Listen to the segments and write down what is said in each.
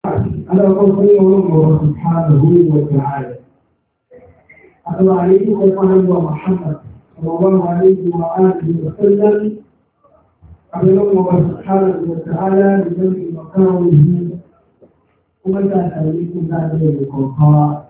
على قول الله سبحانه وتعالى أتى عليه وصحبه محمد صلى الله عليه وآله وسلم قال الله سبحانه وتعالى بجمع مقامه ومتى تأليكم ذلك القرآن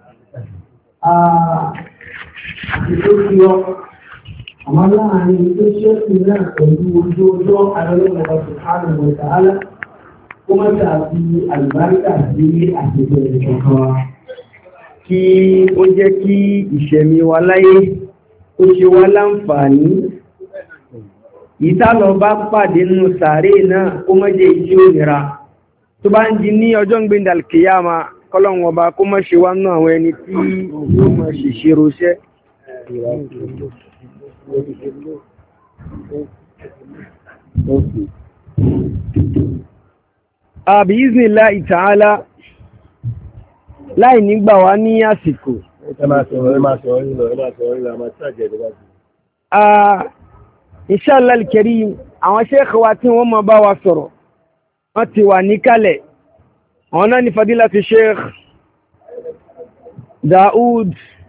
ìtòkìọ́ àwọn láàrin tó ṣẹ́kù náà pẹ̀lú ojú ọjọ́ àrẹ́lọ́wọ́ subhanahu wa ta'ala kó má tàbí àlùbáríkà sí àtẹ̀tẹ̀ ìṣọ̀kan wa. Kí ó jẹ́ kí ìṣẹ̀mí wa láyé ó ṣe wá láǹfààní. Ìtàlọ bá pàdé nínú sàárè náà kó má jẹ́ ìjí òmìnira. Tó bá ń jí ní ọjọ́ ń gbé ìdàlùkìyàmá kọ́lọ̀wọ̀n ọba kó má ṣe wá nú àwọn ẹni tí yóò má ṣèṣirò iṣẹ́. Bi'iznillahi ta'ala láì nígbà wá ní àsìkò. Inshallah al-karim àwọn sheikh wa tí wọ́n máa bá wa sọ̀rọ̀ wọ́n ti wà níkàlẹ̀. Àwọn náà ni fadilatu sheikh Daud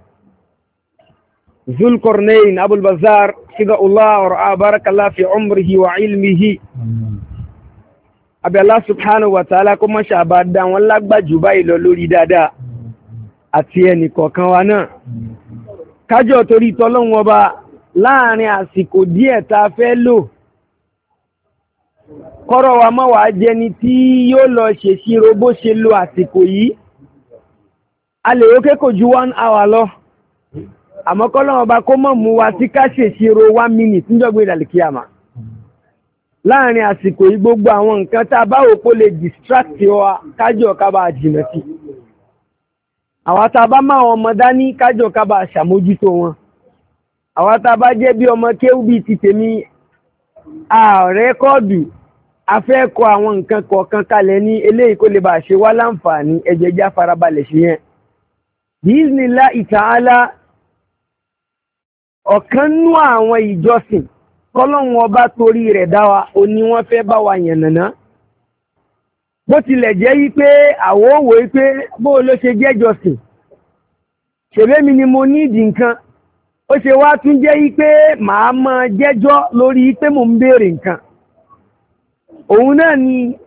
Zulqarnain Abul Bazar Fidahullah wa ra'a barakallahu fi umrihi wa ilmihi. Abi Allah subhanahu wa ta'ala kó má ṣàbá dá wọn lágbàjú báyìí lọ lórí dáadáa àti ẹnì kọ̀ọ̀kan wa náà. Kájọ torí tọ́lọ́hun ọba láàrin àsìkò díẹ̀ tá fẹ́ lò. Kọ́rọ̀ wa má wà jẹni tí yóò lọ ṣèṣirò bó ṣe lo àsìkò yìí. A lè rókè kò ju 1 hour lọ. Àmọ́ kọ́lọ́hun ọba kó mọ̀ mú wa tí ká ṣèṣirò 1 minute níjọ́gbé ìdàlùkíyàmá. Láàrin àsìkò yìí gbogbo àwọn nǹkan tá bá wò pó lè distract wa kájọ ká bá jìnà sí. Àwa tá bá máa ọmọ dání kájọ ká bá ṣàmójútó wọn. Àwa tá bá jẹ́ bí ọmọ kéwú bí ti tèmi rẹ́kọ́ọ̀dù a fẹ́ kọ àwọn nǹkan kọ̀ọ̀kan kalẹ̀ ní eléyìí kó lè bá ṣe wá láǹfààní ẹjẹjá farabalẹ̀ ṣe yẹn. Bi'iznillahi ta'ala ọ̀kan nú àwọn ìjọsìn kọ́lọ́hun ọba torí rẹ̀ dá wa ó ní wọ́n fẹ́ bá wa yànnàná. Bó tilẹ̀ jẹ́ yí pé àwòwò yí pé bó ló ṣe jẹ́jọsìn ṣèbémi ni mo ní ìdí nǹkan ó ṣe wá tún jẹ́ yí pé màá máa jẹ́jọ́ lórí pé mò ń béèrè nǹkan. Òun náà ni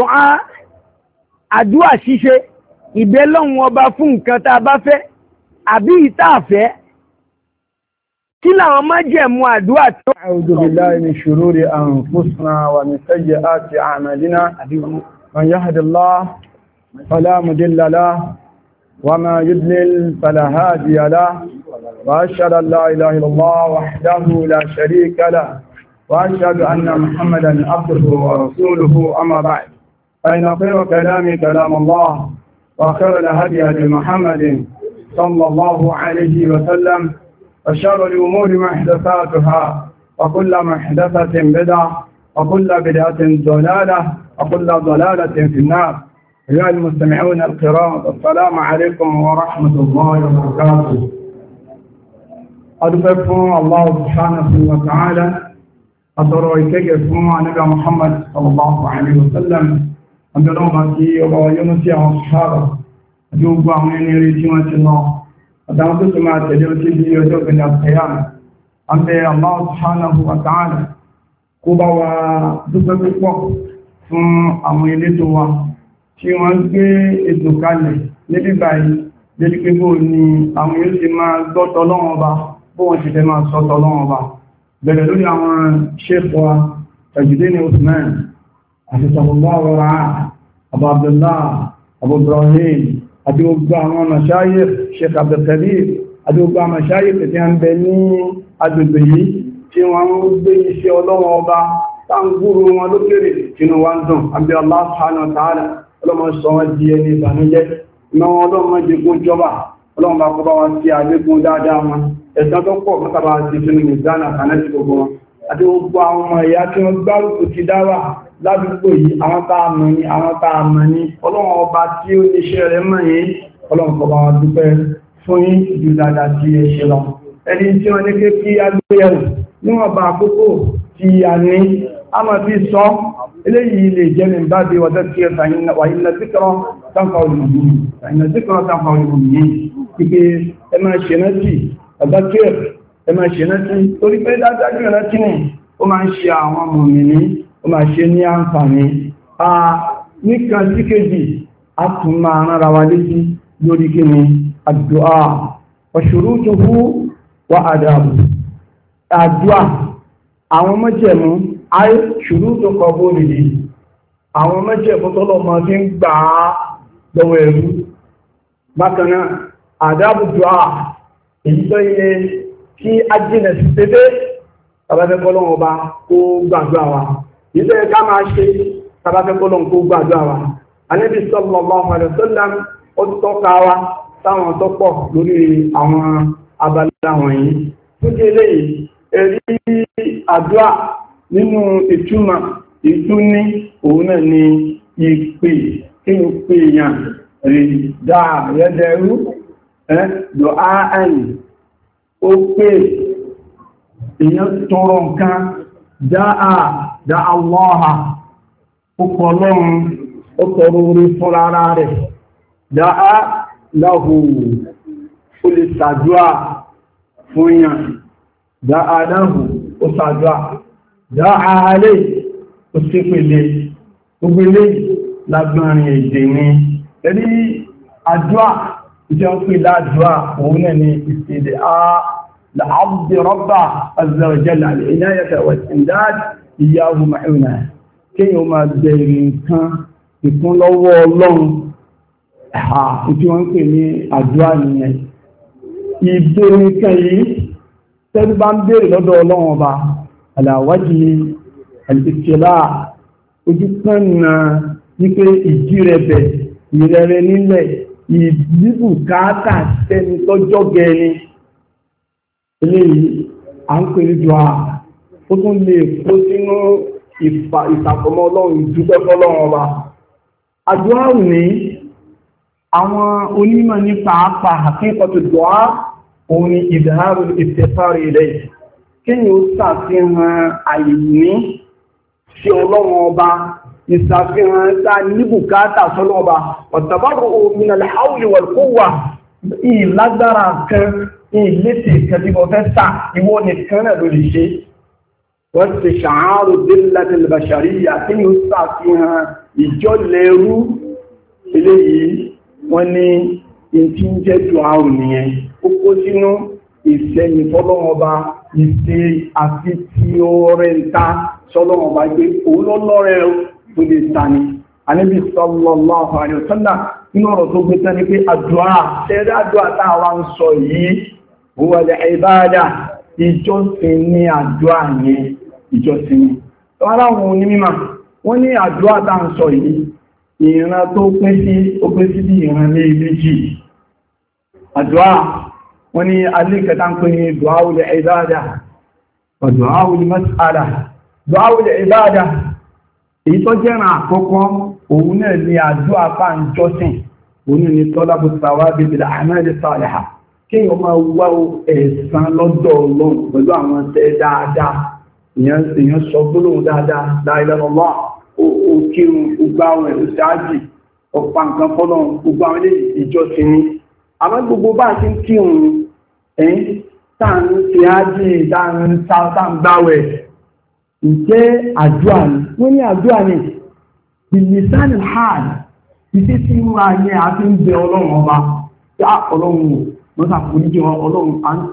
àdúà ṣíṣe ìbẹ́lọ́hun ọba fún nǹkan tá a bá fẹ́ àbí ìtàfẹ́. Kí làwọn májẹ̀mú àdúà tó. A'udhu billahi min shururi anfusina wa min sayyiati a'malina. Man yahdihillahu fala mudilla lahu wa man yudlil fala hadiya lahu. Wa ashhadu an la ilaha illallah wahdahu la sharika lahu. Wa ashhadu anna Muhammadan abduhu wa rasuluhu amma ba'd. Fa inna khayra kalami kalamullah wa khayra al-hadi hadi Muhammadin sallallahu alayhi wa sallam. وشر الأمور محدثاتها وكل محدثة بدعة وكل بدعة ضلالة وكل ضلالة في النار. أيها المستمعون الكرام السلام عليكم ورحمة الله وبركاته. أدفعكم الله سبحانه وتعالى أترويكم نبي محمد صلى الله عليه وسلم أنتم في ويونس وصحابه أجوبوا من يريدون الله àtàwọn tó tó máa tẹ̀lé ojú bí ọjọ́ ìgbẹ̀lẹ̀ àkẹyàmù. A ń bẹ Allah subhanahu wa ta'ala kó bá wa dúpẹ́ púpọ̀ fún àwọn elétò wa tí wọ́n gbé ètò kalẹ̀ níbí báyìí lórí pé bó ni àwọn yóò ti máa gbọ́tọ̀ Ọlọ́run Ọba bó wọ́n ti fẹ́ máa sọ́tọ̀ Ọlọ́run Ọba. Bẹ̀rẹ̀ lórí àwọn Sheikh wa Tajuddin Usman àti sallallahu Abu Abdullah Abu Ibrahim àti gbogbo àwọn mashayikh Sheikh Abdulkadir àti gbogbo àwọn mashayikh tí a ń bẹ ní agbègbè yìí tí wọ́n ń gbé iṣẹ́ Ọlọ́run Ọba táǹgúrú wọn lókèrè tínú wá ń dùn àbí Allah subhanahu wa ta'ala ọlọ́mọ sọ wọ́n di ẹni ìbànújẹ́ ìmọ̀ ọlọ́mọ jẹ kó jọba ọlọ́mọ bá kọ́ bá wọn sí àlékún dáadáa wọn ẹ̀sán tó pọ̀ mọ́tàbà ti sínú ìdáná ànájú gbogbo wọn àti gbogbo àwọn ọmọ ìyá tí wọ́n gbárùkù ti dáwà ládùúgbò yìí àwọn tá a mọ̀ ní ọlọ́run ọba tí ó níṣẹ́ rẹ̀ mọ̀ yìí ọlọ́run kọba wa dúpẹ́ fún yín ju dáadáa tí ẹ ṣe lọ ẹni tí wọ́n ní ké kí agbéyẹ̀wò níwọ̀n bá àkókò tí a ní a máa fi sọ eléyìí lè jẹ́ mi bá bí wọ́n tẹ́ kí ẹ̀fà wà ilẹ̀ síkọrọ táǹfà olùmọ̀mí ìnà síkọ̀rọ̀ táǹfà olùmọ̀mí pípé ẹ máa ṣe rántí àbákẹ́ ẹ máa ṣe rántí torí pé dájú rántí ni ó máa ń ṣe àwọn mùmínì ó máa ṣe ní àǹfààní níkan sí kejì a tún máa rárá wa létí lórí kí ni àdúà wa shurutuhu wa adabu àdúà àwọn májẹ̀mú ay shurutu qabulihi àwọn májẹ̀mú tọ́lọ̀ máa fi ń gbà á lọ́wọ́ ẹrú bákan náà adabu dùá èyí tó yẹ kí a jìnà sí tẹ́tẹ́ tàbátẹ́ kọ́lọ́wọ́ ọba kó gbàdúrà wa ìṣẹ́ ká máa ṣe tàbátẹ́ kọ́lọ́wọ́ kó gbàdúrà wa Ànábì sallallahu alaihi wasallam ó tọ́ka wa táwọn tó pọ̀ lórí àwọn abala wọ̀nyí tó jẹ́ lẹ́yìn ẹ̀rí àdúrà nínú ìtumọ̀ ìtúní òun náà ni ìpè kí n pè yàn rí dáa yẹ́dẹ̀rú lọ áàyìn ó pè èyàn tọrọ nǹkan dáa Allaha ó kọ lọ́run ó tọrọ orí fún ara rẹ̀ dáa láhù ó lè ṣàdúà fún yàn dáa láhù ó ṣàdúà dáa alẹ́ ó sí pèlè gbogbo ilé lágbọ́nrin èdè ni ẹ̀rí àdúà ìjọ pé ládùá òun náà ni ìsìdẹ̀ لعبد ربه عز وجل العناية والإمداد إياه معنا كي يوم الدين كان يكون له الله ìtí wọ́n ń pè ní àdúrà nìyẹn ìbéèrè kan yìí tẹ́lú bá ń béèrè lọ́dọ̀ Ọlọ́run ọba aláwájì ìtìlá ojú kan na wípé ìjí rẹ̀ bẹ̀ ìrẹ̀rẹ̀ nílẹ̀ ìdíbù káàkà sẹ́ni tọ́jọ́ gẹ̀ẹ́ni eléyìí à ń pè ní dùá ó tún lè kó sínú ìsàkọmọ́ Ọlọ́run ìdúpẹ́ fọ́lọ́run ọba àdúrà ní àwọn onímọ̀ ní pàápàá àkíkọ̀tù dùá òun ni ìdáhàrù ìfẹ́fàrí ilẹ̀ kí ni ó ṣàfihàn àìní sí Ọlọ́run ọba ìṣàfihàn sáà ní bùkátà sọ́lọ́run ọba ọ̀tàbárò min al-hawli wal-quwwa ìlágbára kan ìlétè kẹtìbọ̀ fẹ́ sà ìwọ nìkan náà ló lè ṣe wọ́n ti ṣàárò dillatil bashariyya kí ni ó ṣàfihàn ìjọ́lẹ̀rú eléyìí wọ́n ní ìtí ń jẹ́ jù àrùn nìyẹn ó kó sínú ìsẹ́yìn fọ́lọ́mọba ìṣe àti tí ó rẹ̀ ń ta sọ́lọ́mọba gbé òun lọ́lọ́rẹ̀ tó lè sàní Ànábì sallallahu alaihi wasallam inú ọ̀rọ̀ tó gbé tán ní pé àdúà tẹ́rẹ́ àdúà táwa ń sọ yìí huwa al-ibada ìjọsìn ní àdúà yẹn ìjọsìn ní ọ̀ráwọn onímọ̀ wọ́n ní àdúà tá ń sọ yìí ìran tó pín sí bí ìran ní méjì àdúà wọ́n ní alíkẹta ń pín ní du'aul ibada wa du'aul mas'ala du'aul ibada èyí tó jẹ́ràn àkọ́kọ́ òun náà ni àdúà pa ń jọ́sìn òun ni talabu thawabi bil a'mal salihah kí o máa wá ẹ̀san lọ́dọ̀ Ọlọ́run pẹ̀lú àwọn tẹ́ dáadáa èèyàn sọ gbólóhùn dáadáa la ilaha illallah òkèrùn gbogbo àwọn ẹ̀rù sáájì ọ̀pá nǹkan fọ́lọ̀ gbogbo àwọn ilé ìjọsìn ni àmọ́ gbogbo bá ti ń kírun ẹ̀yìn táà ń fi ájì táà ń gbáwẹ̀ ìjẹ́ àdúrà ni wọ́n ní àdúrà ni bilisanil hal ìṣẹ́ tí wọ́n ní a fi ń bẹ Ọlọ́run ọba yá Ọlọ́run mọ́sà fún ní wọn Ọlọ́run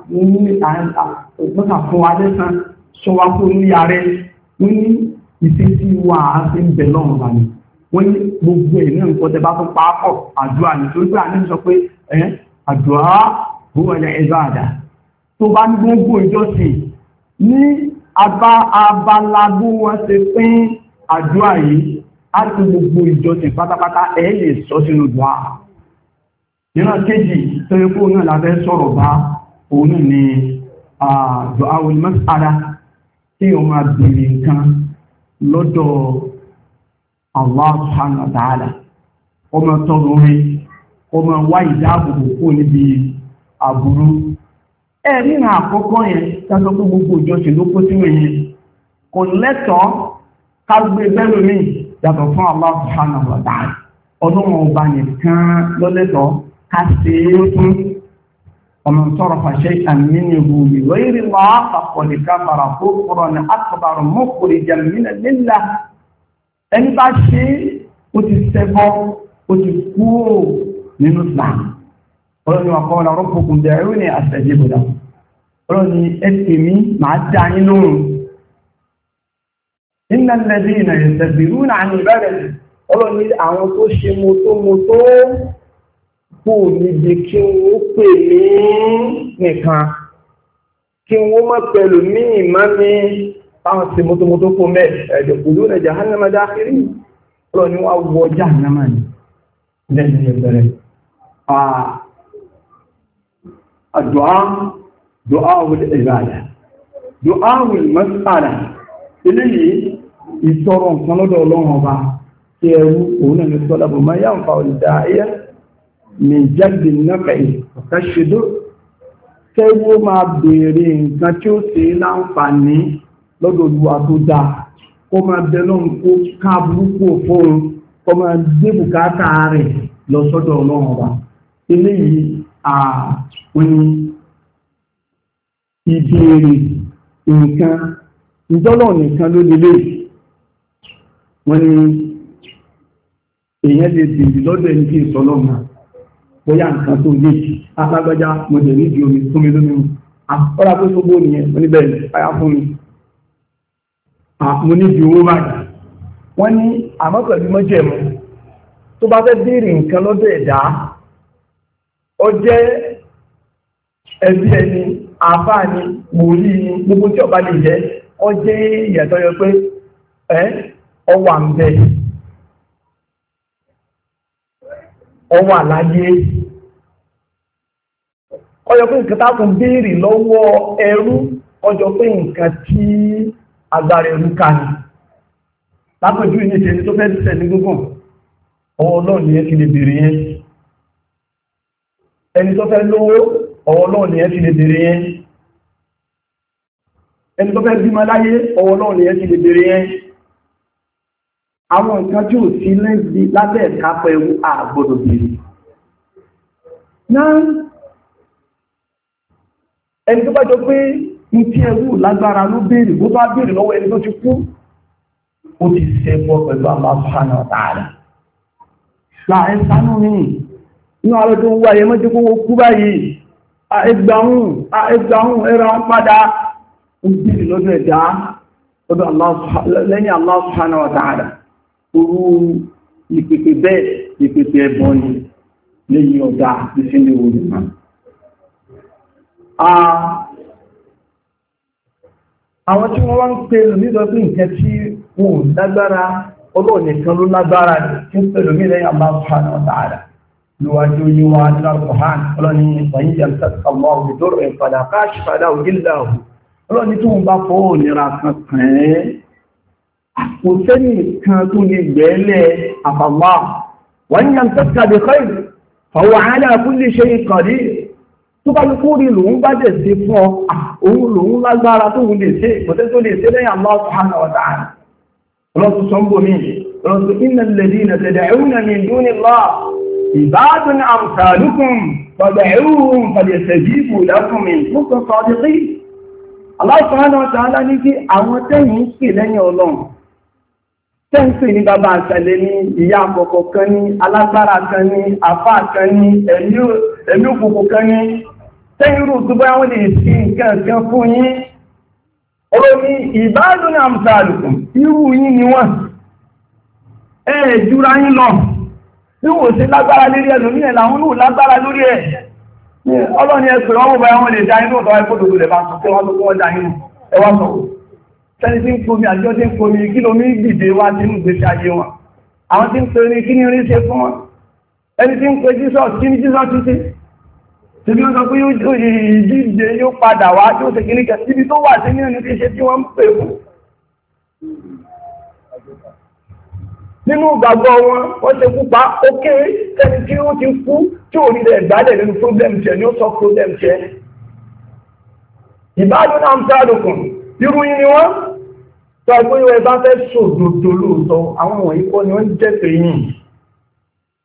mọ́sà fún wa lẹ́sàn sọ wá fún ní ààrẹ wọ́n ní ìṣẹ́ tí wọ́n á fi ń bẹ lọ́run ọba ni wọ́n ní gbogbo ẹ̀ náà nǹkan tẹ bá fún pàápọ̀ àdúrà ni tó gbà ní sọ pé àdúrà huwa al-ibada tó bá ní gbogbo ìjọsìn ní abalagbó wọn ṣe pín àdúrà yìí á ti gbogbo ìjọsìn pátápátá ẹ̀ lè sọ sínú dùá nígbà kéjì tó yẹ kó náà lábẹ́ sọ̀rọ̀ bá òun náà ni du'aul mas'ala tí o máa bèèrè nǹkan lọ́dọ̀ Allah subhanahu wa ta'ala ọmọ tọrọ orí ọmọ wá ìdáàbòbò kó níbi àbúrú nínú àkọ́kọ́ yẹn tàbí gbogbo ìjọsìn ló kó sínú yẹn kò lẹ́tọ̀ọ́ ká gbé bẹ́lú mi yàtọ̀ fún Allah subhanahu wa ta'ala ọlọ́run ọba nìkan lọ́lẹ́tọ̀ ká ṣe é fún ọmọ sọ̀rọ̀ fàṣẹ àmìnì ìhùwì lórí wà àpapọ̀lì káfàrà tó kọ̀rọ̀ ní akọ̀bàrọ̀ mọ́kùnrin jẹ̀mínà nílá ẹni bá ṣe ó ti ṣẹbọ ó ti kú nínú Islam ọlọ́ni wà kọ́ ọ̀rọ̀ fòkùn bẹ̀rù ní àṣẹjì bọ̀dá ọlọ́ni ẹ̀sìn mi máa dá yín lóhùn iná lẹ́bí ìnà ìṣẹ̀bìrú náà ní ìbẹ̀rẹ̀ ọlọ́ni àwọn tó ṣe mọ́tò kò níbi kí wọ́n pè ní nìkan kí wọ́n má pẹ̀lú ní ìmá ní àwọn sí mọ́tò kó mẹ́ ẹ̀dẹ̀kùlú rẹ̀ jahannama dákìrí ọlọ́ni wá wọ jahannama ní lẹ́yìn ìbẹ̀rẹ̀ du'a'ul ibada du'a'ul mas'ala eléyìí ìtọrọ nǹkan lọ́dọ̀ ọlọ́run ọba tí ẹrú òun náà ní sọ́lábù máa yá nǹkan olùdá ayé ní jáde náfẹ̀ẹ́ ọ̀káṣedó kẹwó máa béèrè nǹkan tí ó ṣe láǹfààní lọ́dọ̀ olúwa tó dáa kó máa bẹ lọ́run kó káàbùrúkú fóun kó máa gbé bùkátà rẹ̀ lọ sọ́dọ̀ ọlọ́run ọba eléyìí wọ́n ní ìbéèrè nǹkan ìjọ́lọ̀ nìkan ló lè wọ́n ní èèyàn lè bèèrè lọ́dọ̀ ẹni tí ìsọ́lọ́mà bóyá nǹkan tó lè alágbájá mọ̀jẹ̀ nídi omi fún mi lómi àkọ́lá pé sógbó nìyẹn wọ́n ní bẹ́ẹ̀ ayá fún mi mo nídi owó báyìí wọ́n ní àmọ́ pẹ̀lú mọ́jẹ̀mú tó bá fẹ́ bèèrè nǹkan lọ́dọ̀ ẹ̀dá ó jẹ́ ẹbí ẹni àfáà ni wòlí ni gbogbo tí ọba lè jẹ́ ó jẹ́ ìyàtọ̀ yọ pé ọwà ń bẹ ọwà láyé ọjọ́ pé nǹkan tákùn béèrè lọ́wọ́ ẹrú ọjọ́ pé nǹkan tí agbára ẹrú ká ní lápẹjú ní ṣe tó fẹ́ tẹ̀ ní gbogbo ọwọ́ náà ni ẹ ti lè béèrè yẹn ẹni tó fẹ́ lówó ọwọ́ náà ni ẹ ti lè béèrè yẹn ẹni tó fẹ́ bímọ láyé ọwọ́ náà ni ẹ ti lè béèrè yẹn àwọn nǹkan tí ò sí lábẹ́ ìkápẹ́ ewu àgbọ̀dọ̀ béèrè náà ẹni tó bá jọ pé ní tí ewu lágbára ló béèrè bó bá béèrè lọ́wọ́ ẹni tó ti kú ó ti ṣẹbọ pẹ̀lú Allah subhanahu wa ta'ala láàrín sánú ní inú ààrẹ tó ń wá ayé mọ́jẹ́ kó wó kú báyìí ẹgbàhún ẹra ń padà ń béèrè lọ́dọ̀ ẹ̀dá lẹ́yìn Allah subhanahu wa ta'ala orú ìpèpè bẹ́ẹ̀ ìpèpè ẹbọ ni lẹ́yìn ọ̀dá ìsinmi wo nìkan. Àwọn tí wọ́n wá ń pè lómi lọ sí nǹkan tí wọ́n lágbára Ọlọ́run nìkan ló lágbára tí ń pè lómi lẹ́yìn Allah subhanahu wa ta'ala lówájú yíwá nínú Al-Qur'an ọlọ́ni ìpàyín jẹ́ ọmọ òbítọ́rọ̀ ìpàdà káàkiri ògílẹ̀ ọ̀hún ọlọ́ni tí wọ́n bá fọwọ́ ònira kan kàn ẹ́ kò sẹ́ni kan tó lè gbẹ́lẹ̀ àfàwà wọ́n yàn tẹ́kà bí khair fọwọ́ ala kulli shay'in qadir tó bá ní kúrì lòun bá dẹ̀ sí fún òun lòun lágbára tó wù lè ṣe ìpọ̀tẹ́ tó lè ṣe lẹ́yìn Allah subhanahu wa ta'ala ọlọ́tún sọ́mbò mi ọlọ́tún innal ladhina tad'una min dunillah ibadun amsalukum fad'uhum falyastajibu lakum in kuntum sadiqin Allah subhanahu wa ta'ala ní kí àwọn tẹ́yìn ń pè lẹ́yìn ọlọ́run tẹ́ǹpì ní bàbá àṣàlẹ̀ ní ìyá àkọ́kọ́ kan ní alágbára kan ní àfáà kan ní ẹ̀mí òkùnkùn kan ní tẹ́yìn rú tó bá wọ́n lè sí nǹkan kan fún yín ọ̀rọ̀ ní ibadun amsalukum irú yín ni wọ́n jùra yín lọ bí wò sí lágbára lórí ẹ̀ lórí ẹ̀ làwọn náà lágbára lórí ẹ̀ ọlọ́ni ẹgbẹ̀rẹ̀ wọ́n bá wọ́n lè dá inú ọ̀tọ̀ ẹgbẹ̀rẹ̀ lè bá sọ pé wọ́n tó kọ́ dá inú ẹwà sọ̀rọ̀ sẹ́ni tí ń fomi àjọ tí ń fomi kí ló ní dìde wá sínú ìgbésí ayé wọn àwọn tí ń pè ní kí ní rí ṣe fún wọn ẹni tí ń pè Jesus kí ní Jesus ti ṣe tí bí wọ́n sọ pé ìdíje yóò padà wá tí ó ṣe kí ní kẹ síbi tó wà sí ní ẹni tí ṣe tí wọ́n ń pè fún nínú ìgbàgbọ́ wọn wọ́n ṣe kúpa ó kéré sẹ́ni tí ó ti kú tí ò rí rẹ̀ gbálẹ̀ nínú problem tiẹ̀ ni ó sọ problem tiẹ̀ ìbádùn náà ń tàdùkùn irú yìí ni wọ́n tó agbóyọ̀ ẹ bá fẹ́ sòdòdó lóòótọ́ àwọn wọ̀nyí kọ́ ni wọ́n jẹ́ pé yìí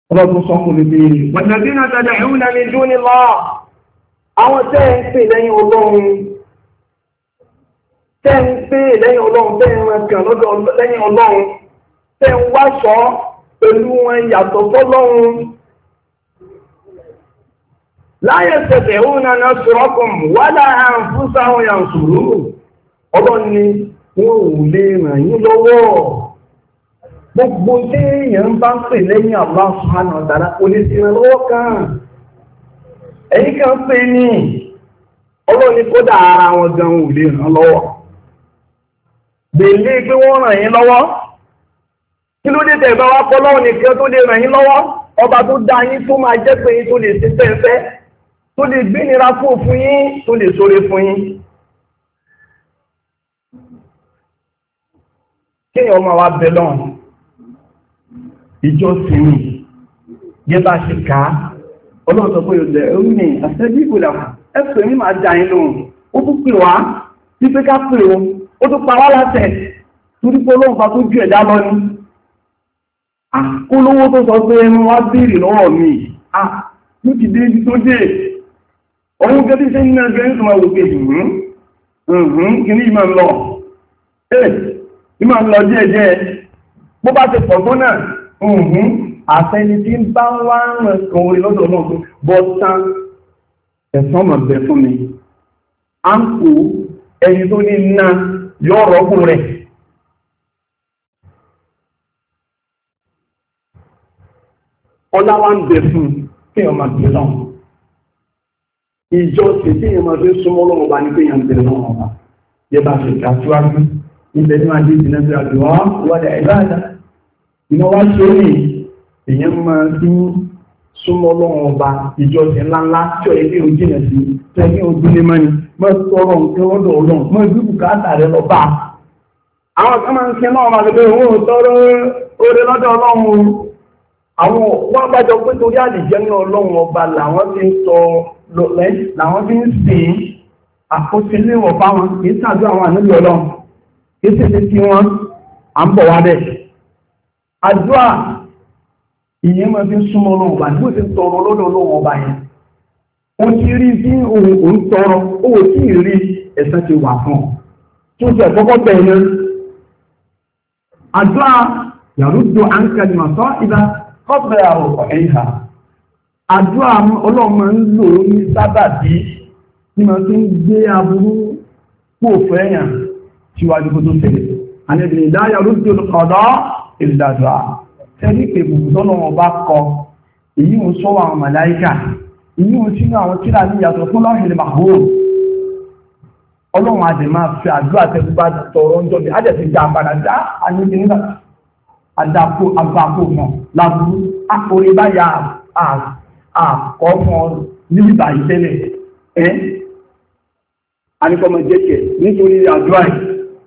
ọlọ́dún sọ́kùn ní bí walladhina tad'una min dunillah àwọn tẹ́ ń pè lẹ́yìn ọlọ́run tẹ́ ń pè lẹ́yìn ọlọ́run tẹ́ ń ràn lọ́dọ̀ lẹ́yìn ọlọ́run tẹ́ ń wáṣọ pẹ̀lú wọn yàtọ̀ fọ́lọ́run la yastati'una nasrakum wala anfusahum yansurun ọlọ́run ni wọ́n ò lè ràn yín lọ́wọ́ gbogbo tí èèyàn bá ń pè lẹ́yìn Allah subhanahu wa ta'ala kò lè sí ìrànlọ́wọ́ kan ẹ̀yìn kan pè ní ọlọ́ni kódà ara wọn gan ò lè ràn lọ́wọ́ bèèlé pé wọ́n ràn yín lọ́wọ́ kí ló dé tẹ̀bá wá pọ́ lọ́wọ́ nìkan tó lè ràn yín lọ́wọ́ ọba tó dá yín tó máa jẹ́ pé yín tó lè ṣe fẹ́fẹ́ tó lè gbénira fún òfin yín tó lè ṣoore fún yín kéèyàn máa wá bẹ lọ́wọ́ ìjọ sinmi gẹ́bà ṣe ká ọlọ́ọ̀tọ̀ pé ọ̀dẹ̀ orí àṣẹ́bí ìgbòlà ẹ̀pẹ̀ ní máa dá inú ó tún pè wá tí pé ká pè ó tún pa wá látẹ̀ torí pé olóhùn bá tó jù ẹ̀dá lọ ní akólówó tó sọ pé ẹnu wá béèrè lọ́wọ́ mi ní ti dé ibi tó dé ọ̀hún gẹ́bí ṣe ní ẹgbẹ́ ní tọmọ òkè kì ní ìmọ̀ lọ díẹ̀díẹ̀ bó bá ti pọ̀ tó náà àfẹni tí ń bá wá ń rìn kan orí lọ́dọ̀ náà tó bọ́ tán ẹ̀sán mọ̀ bẹ̀ fún mi a ń kó ẹni tó ní ná yọ rọ́pò rẹ̀ ọlá wá ń bẹ̀ fún kí èèyàn máa bẹ̀ náà ìjọ sì tí èèyàn máa fi súnmọ́ lọ́wọ́ bá ní pé èèyàn bẹ̀ náà wà yẹ bá fi kà síwájú ilẹ̀ ní máa dé ìdílé bí àdúrà wọlé ìbáàdà ìmọ̀ wá ṣe ní èyàn máa tí súnmọ́ lọ́wọ́ ọba ìjọsìn ńláńlá tí ó ẹgbẹ́ òjìnà sí tẹ́gbẹ́ ojúlé mọ́ni mọ́ tọrọ nǹkan lọ́dọ̀ ọlọ́run mọ́ ìlú bùkátà rẹ lọ bá àwọn kan máa ń ṣe náà máa gbé owó tọrọ oore lọ́dọ̀ ọlọ́run àwọn wọ́n gbájọ pé torí àlìjẹ́ ní ọlọ́run ọba làwọn ti ń sọ lọ́lẹ́ làwọn ti ń sìn àkọsílẹ̀wọ̀ fáwọn kì í ṣàdúrà àwọn àníbi ọlọ́run kì í ṣe ti wọn à ń bọ̀ wá bẹ́ẹ̀ àdúrà ìyẹn máa fi súnmọ́ lọ́wọ́ bá nígbò tí ń tọrọ lọ́dọ̀ lọ́wọ́ bá yẹn o ti rí bí òun tọrọ ó tí ì rí ẹ̀san ti wà fún tó jẹ́ kọ́kọ́ bẹ̀rẹ̀ àdúrà yàrúdò àǹkàlìmọ̀ sọ ìbá kọ́bẹ̀ àrùn ẹ̀yà àdúrà ọlọ́mọ ń lò ní sábàbí ní ma fi ń gbé aburú pò fẹ́yàn síwájú kó tó tẹ̀lé àníbìnrin ìdáyà rúdò ọ̀dọ́ ìdàdà tẹ́lí pẹ̀lú tọ́nà wọn bá kọ èyí ń sọ àwọn màláíkà èyí ń sínú àwọn tíra ní ìyàtọ̀ fún láhìlì mahoro ọlọ́run àti máa fi àdúrà tẹ́gbà tọrọ ń jọbi àjẹ́ ti dá padà dá àníbi nígbà àdàpọ̀ àgbàpò mọ̀ lábúrú àkórí báyà àkọ́ fún ọ nígbà ìtẹ́lẹ̀ ẹ́ àníkọ́mọ jẹ́kẹ̀ nítorí àdúrà yìí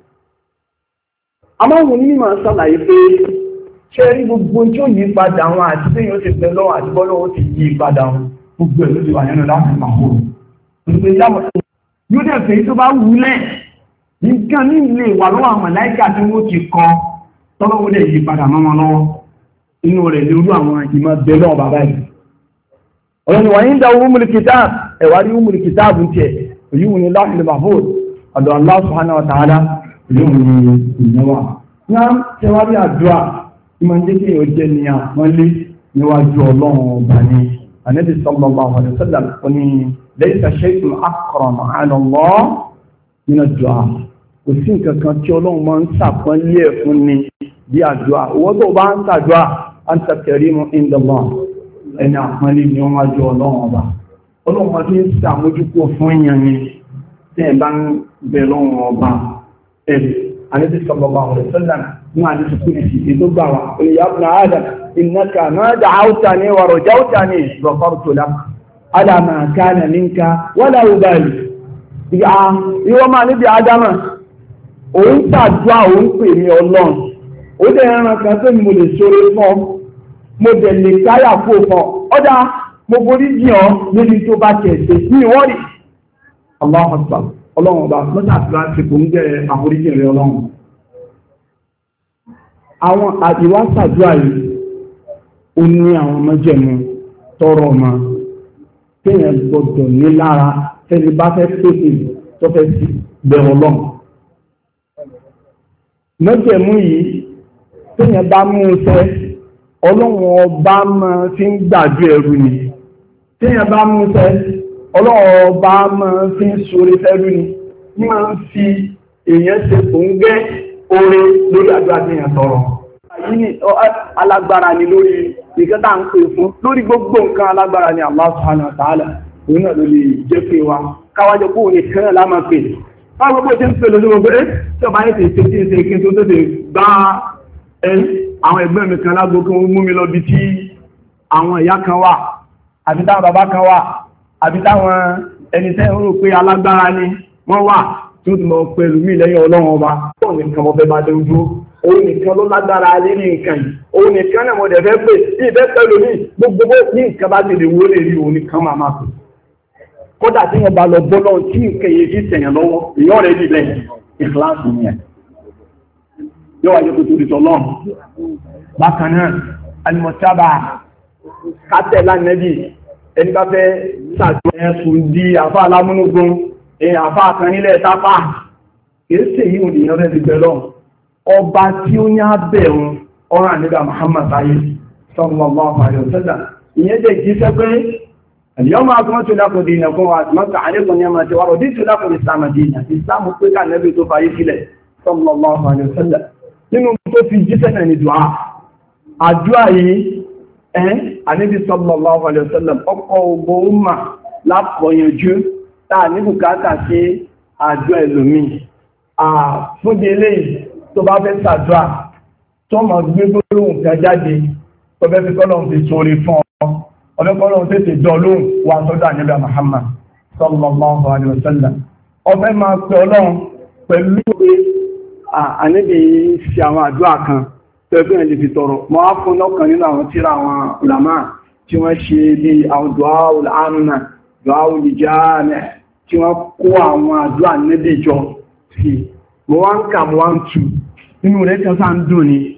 àmáwọn onímọ̀ sàlàyé pé ṣe rí gbogbo tí ó yí padà wọn àti tí yóò ti bẹ lọ́wọ́ àti bọ́lọ́wọ́ ti yí padà wọn gbogbo ẹ̀ ló ti wà nínú láti màhóró gbogbo ìjábọ̀ yóò dẹ̀ fẹ́ tó bá wúlẹ̀ nǹkan ní ilé wà lọ́wọ́ àwọn màláíkà tí wọ́n ti kọ tọ́lọ́wọ́ dẹ̀ yí padà mọ́ wọn lọ́wọ́ inú rẹ̀ lórú àwọn ìmọ̀ bẹ lọ́wọ́ bàbá yìí ọ̀rọ̀ ni wà ní ìdá umul kitab ẹ̀wà rí umul kitab tiẹ̀ èyí wù ní láti màhóró ọ̀dọ̀ Allah subhanahu wa ta'ala yóò ní ìnáwà náà tẹwàrí àdúrà ìmọ̀ jẹ́ kí o jẹ́ ní àpọ́nlé níwájú ọlọ́run ọba ní Ànábì sallallahu alaihi wasallam ní laysa shay'un akrama 'ala Allah min ad-du'a kò sí nǹkan kan tí ọlọ́run máa ń sàpọ́nlé ẹ̀ fún ni bí àdúrà owó tó bá ń sàdúrà anta karimun inda Allah ẹni àpọ́nlé ní wájú ọlọ́run ọba ọlọ́run máa fi ń sàmójúkò fún èèyàn ni tí ẹ̀ bá ń bẹ lọ́run ọba Ànábì sallallahu alaihi wasallam ما نسكن في دبوا يا ابن آدم إنك ما دعوتني ورجوتني غفرت لك على ما كان منك ولا أبالي ìwọ máa níbi Ádámà òun tàdúà òun pè ní Ọlọ́run ó dẹ̀ ẹran kan tó ní mo lè ṣoore fún ọ mo dẹ̀ lè káyà fún ọ ọ́dá mo borí jì ọ́ níbi tó bá kẹ̀ẹ̀ṣẹ̀ ní ìwọ́rì Allahu Akbar Ọlọ́run ọba mọ́sàtúrà ti kò ń jẹ́ àforíjì rẹ̀ Ọlọ́run àwọn àdíwá sàdúrà yìí ó ní àwọn májẹ̀mú tọrọ ma téèyàn gbọdọ̀ ní lára tẹ́lẹ̀ bá fẹ́ pèsè tó fẹ́ sí bẹ̀rù Ọlọ́run. májẹ̀mú yìí téèyàn bá mú un fẹ́ Ọlọ́run ọba máa fi ń gbàdú ẹrù ni téèyàn bá mú un fẹ́ Ọlọ́run ọba máa fi ń sórí fẹ́rù ni máa ń fi èèyàn ṣe fòǹgẹ́ oore lórí àdúrà téèyàn tọrọ. Yìí alágbára ni lórí nǹkan tá à ń pè fún lórí gbogbo nǹkan alágbára ni Allah subhanahu wa ta'ala òun náà ló lè jẹ́ pé wa káwájọ kó òun kan náà lámà pè báwo gbogbo ṣe ń pè lójú gbogbo tí ọba yẹn ti ṣe tí ń ṣe kí n tó tètè gbá àwọn ẹgbẹ́ mi kan lágbo kí wọ́n mú mi lọ bí tí àwọn ìyá kan wà àbí táwọn bàbá kan wà àbí táwọn ẹni tẹ́ ń rò pé alágbára ni wọ́n wà tí ó ti mọ pẹ̀lú mí lẹ́yìn Ọlọ́run ọba òun nìkan mo fẹ́ bá dé ojú òun nìkan ló lágbára lérí nǹkan yìí òun nìkan náà mo dẹ̀ fẹ́ pè sí ìfẹ́ pẹ̀lú mi gbogbo ní nǹkan bá ti lè wó lè rí òun nìkan máa máa pè kódà tí wọ́n bá lọ bọ́ lọ́wọ́ tí nǹkan yìí fi tẹ̀yàn lọ́wọ́ èèyàn rẹ̀ dì bẹ́ẹ̀ ìkíláàsì yẹn yóò wáyé kó torí tọ́ lọ́run bákan náà alimọ̀sábà kátẹ́ lánàbì ẹni bá fẹ́ ṣàjọ ẹ̀sùn di àfa alámúnúgun àfa kan nílẹ̀ tápà kìí ṣe yìí òun èèyàn rẹ̀ ti bẹ̀ lọ ọba tí ó ní abẹ̀rún ọ̀rọ̀ àníbà Muhammad ayé sallallahu alaihi wasallam ìyẹn jẹ́ ìjíṣẹ́ pé اليوم أكملت لكم دينكم وأتممت عليكم نعمتي ورضيت لكم الإسلام دينا الإسلام pé ká Ànábì tó fàyè sílẹ̀ sallallahu alaihi wasallam nínú tó fi jíṣẹ́ náà ní dùá àdúrà yìí Ànábì sallallahu alaihi wasallam ọkọ̀ ogun ọmọ lápọ̀yànjú táà ní bùkátà sí àdúrà ẹlòmí fúnjẹ eléyìí tó bá fẹ́ ṣàdúrà tó mọ̀ gbé gbólóhùn kan jáde tó fẹ́ fi kọ́lọ̀ fi sórí fún ọlọ́pọ̀lọ́ tètè dọ́lóhùn wà sọ́dọ̀ Ànábì Muhammad sallallahu alaihi wasallam ọfẹ́ máa pẹ Ọlọ́run pẹ̀lú pé Ànábì sí àwọn àdúrà kan tẹ́gbẹ́ ẹ̀lẹ́ fi tọrọ mọ́ á fún lọ́kàn nínú àwọn tíra àwọn ulama tí wọ́n ṣe bí àwọn du'aul amna du'aul jami' tí wọ́n kó àwọn àdúrà Ànábì jọ sí mọ́ wá ń kà mọ́ wá ń tù nínú rẹ̀ kan sáà ń dùn ní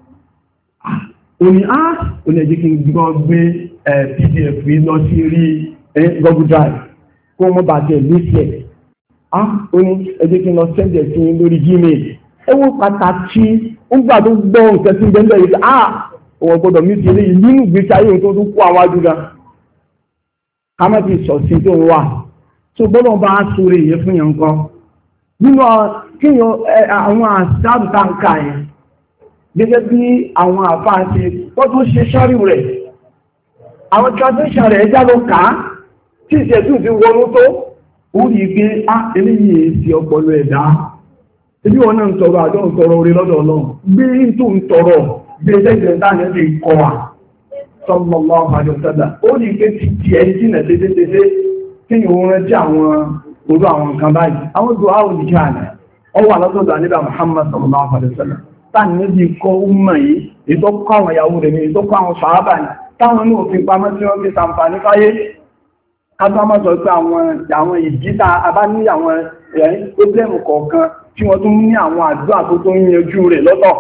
òní òní ẹ̀jẹ̀ kí n gbọ́ gbé PDF lọ sí rí Google Drive kó wọ́n bá jẹ́ lẹ́sẹ̀ ó ní ẹjẹ́ kí n lọ sẹ́ndẹ̀ sí lórí Gmail ẹwọ́ pàtàkì ńgbà tó gbọ́ nǹkan tí ń bẹ́ẹ̀ bẹ́ẹ̀ yìí òwò gbọ́dọ̀ mí sí eléyìí nínú ìgbésí ayé tó tún kó àwọn adúgá ká má ti sọ sí tó ń wà tó gbọ́dọ̀ bá sórí ìyẹn fún yẹn nǹkan nínú kíyàn àwọn àṣàbù tá ń kà yẹn gẹ́gẹ́ bí àwọn àfáà ṣe wọ́n tún ṣe ṣárí rẹ̀ àwọn translation rẹ̀ já ló kàá tí ìṣẹ́tù ti wọnú tó ó rí pé eléyìí èsì ọpọlọ ẹ̀dá ibi wọn náà ń tọrọ àjọ ń tọrọ orí lọ́dọ̀ Ọlọ́run gbé tó ń tọrọ gbé ẹgbẹ̀rẹ̀ dáhùn ti kọ wà sallallahu alaihi wasallam ó rí pé ti di ẹni tí nà dédédédé kí ni òun rántí àwọn orú àwọn nǹkan báyìí àwọn dùn áwò ní káàní ọ wà lọ́dọ̀ Ànábì Muhammad sallallahu alaihi wasallam táà níbi kọ́ ọmọ yìí ìtọ́kọ́ àwọn ìyàwó rẹ̀ ní ìtọ́kọ́ àwọn sàábà ní táwọn ní òfin pamọ́ tí wọ́n fi sàǹfàní fáyé kátọ́ máa sọ pé àwọn ìjíta abá ní àwọn pọ́blẹ́mù kọ̀ọ̀kan tí wọ́n tún ní àwọn àdúrà tó tó ń yanjú rẹ̀ lọ́tọ̀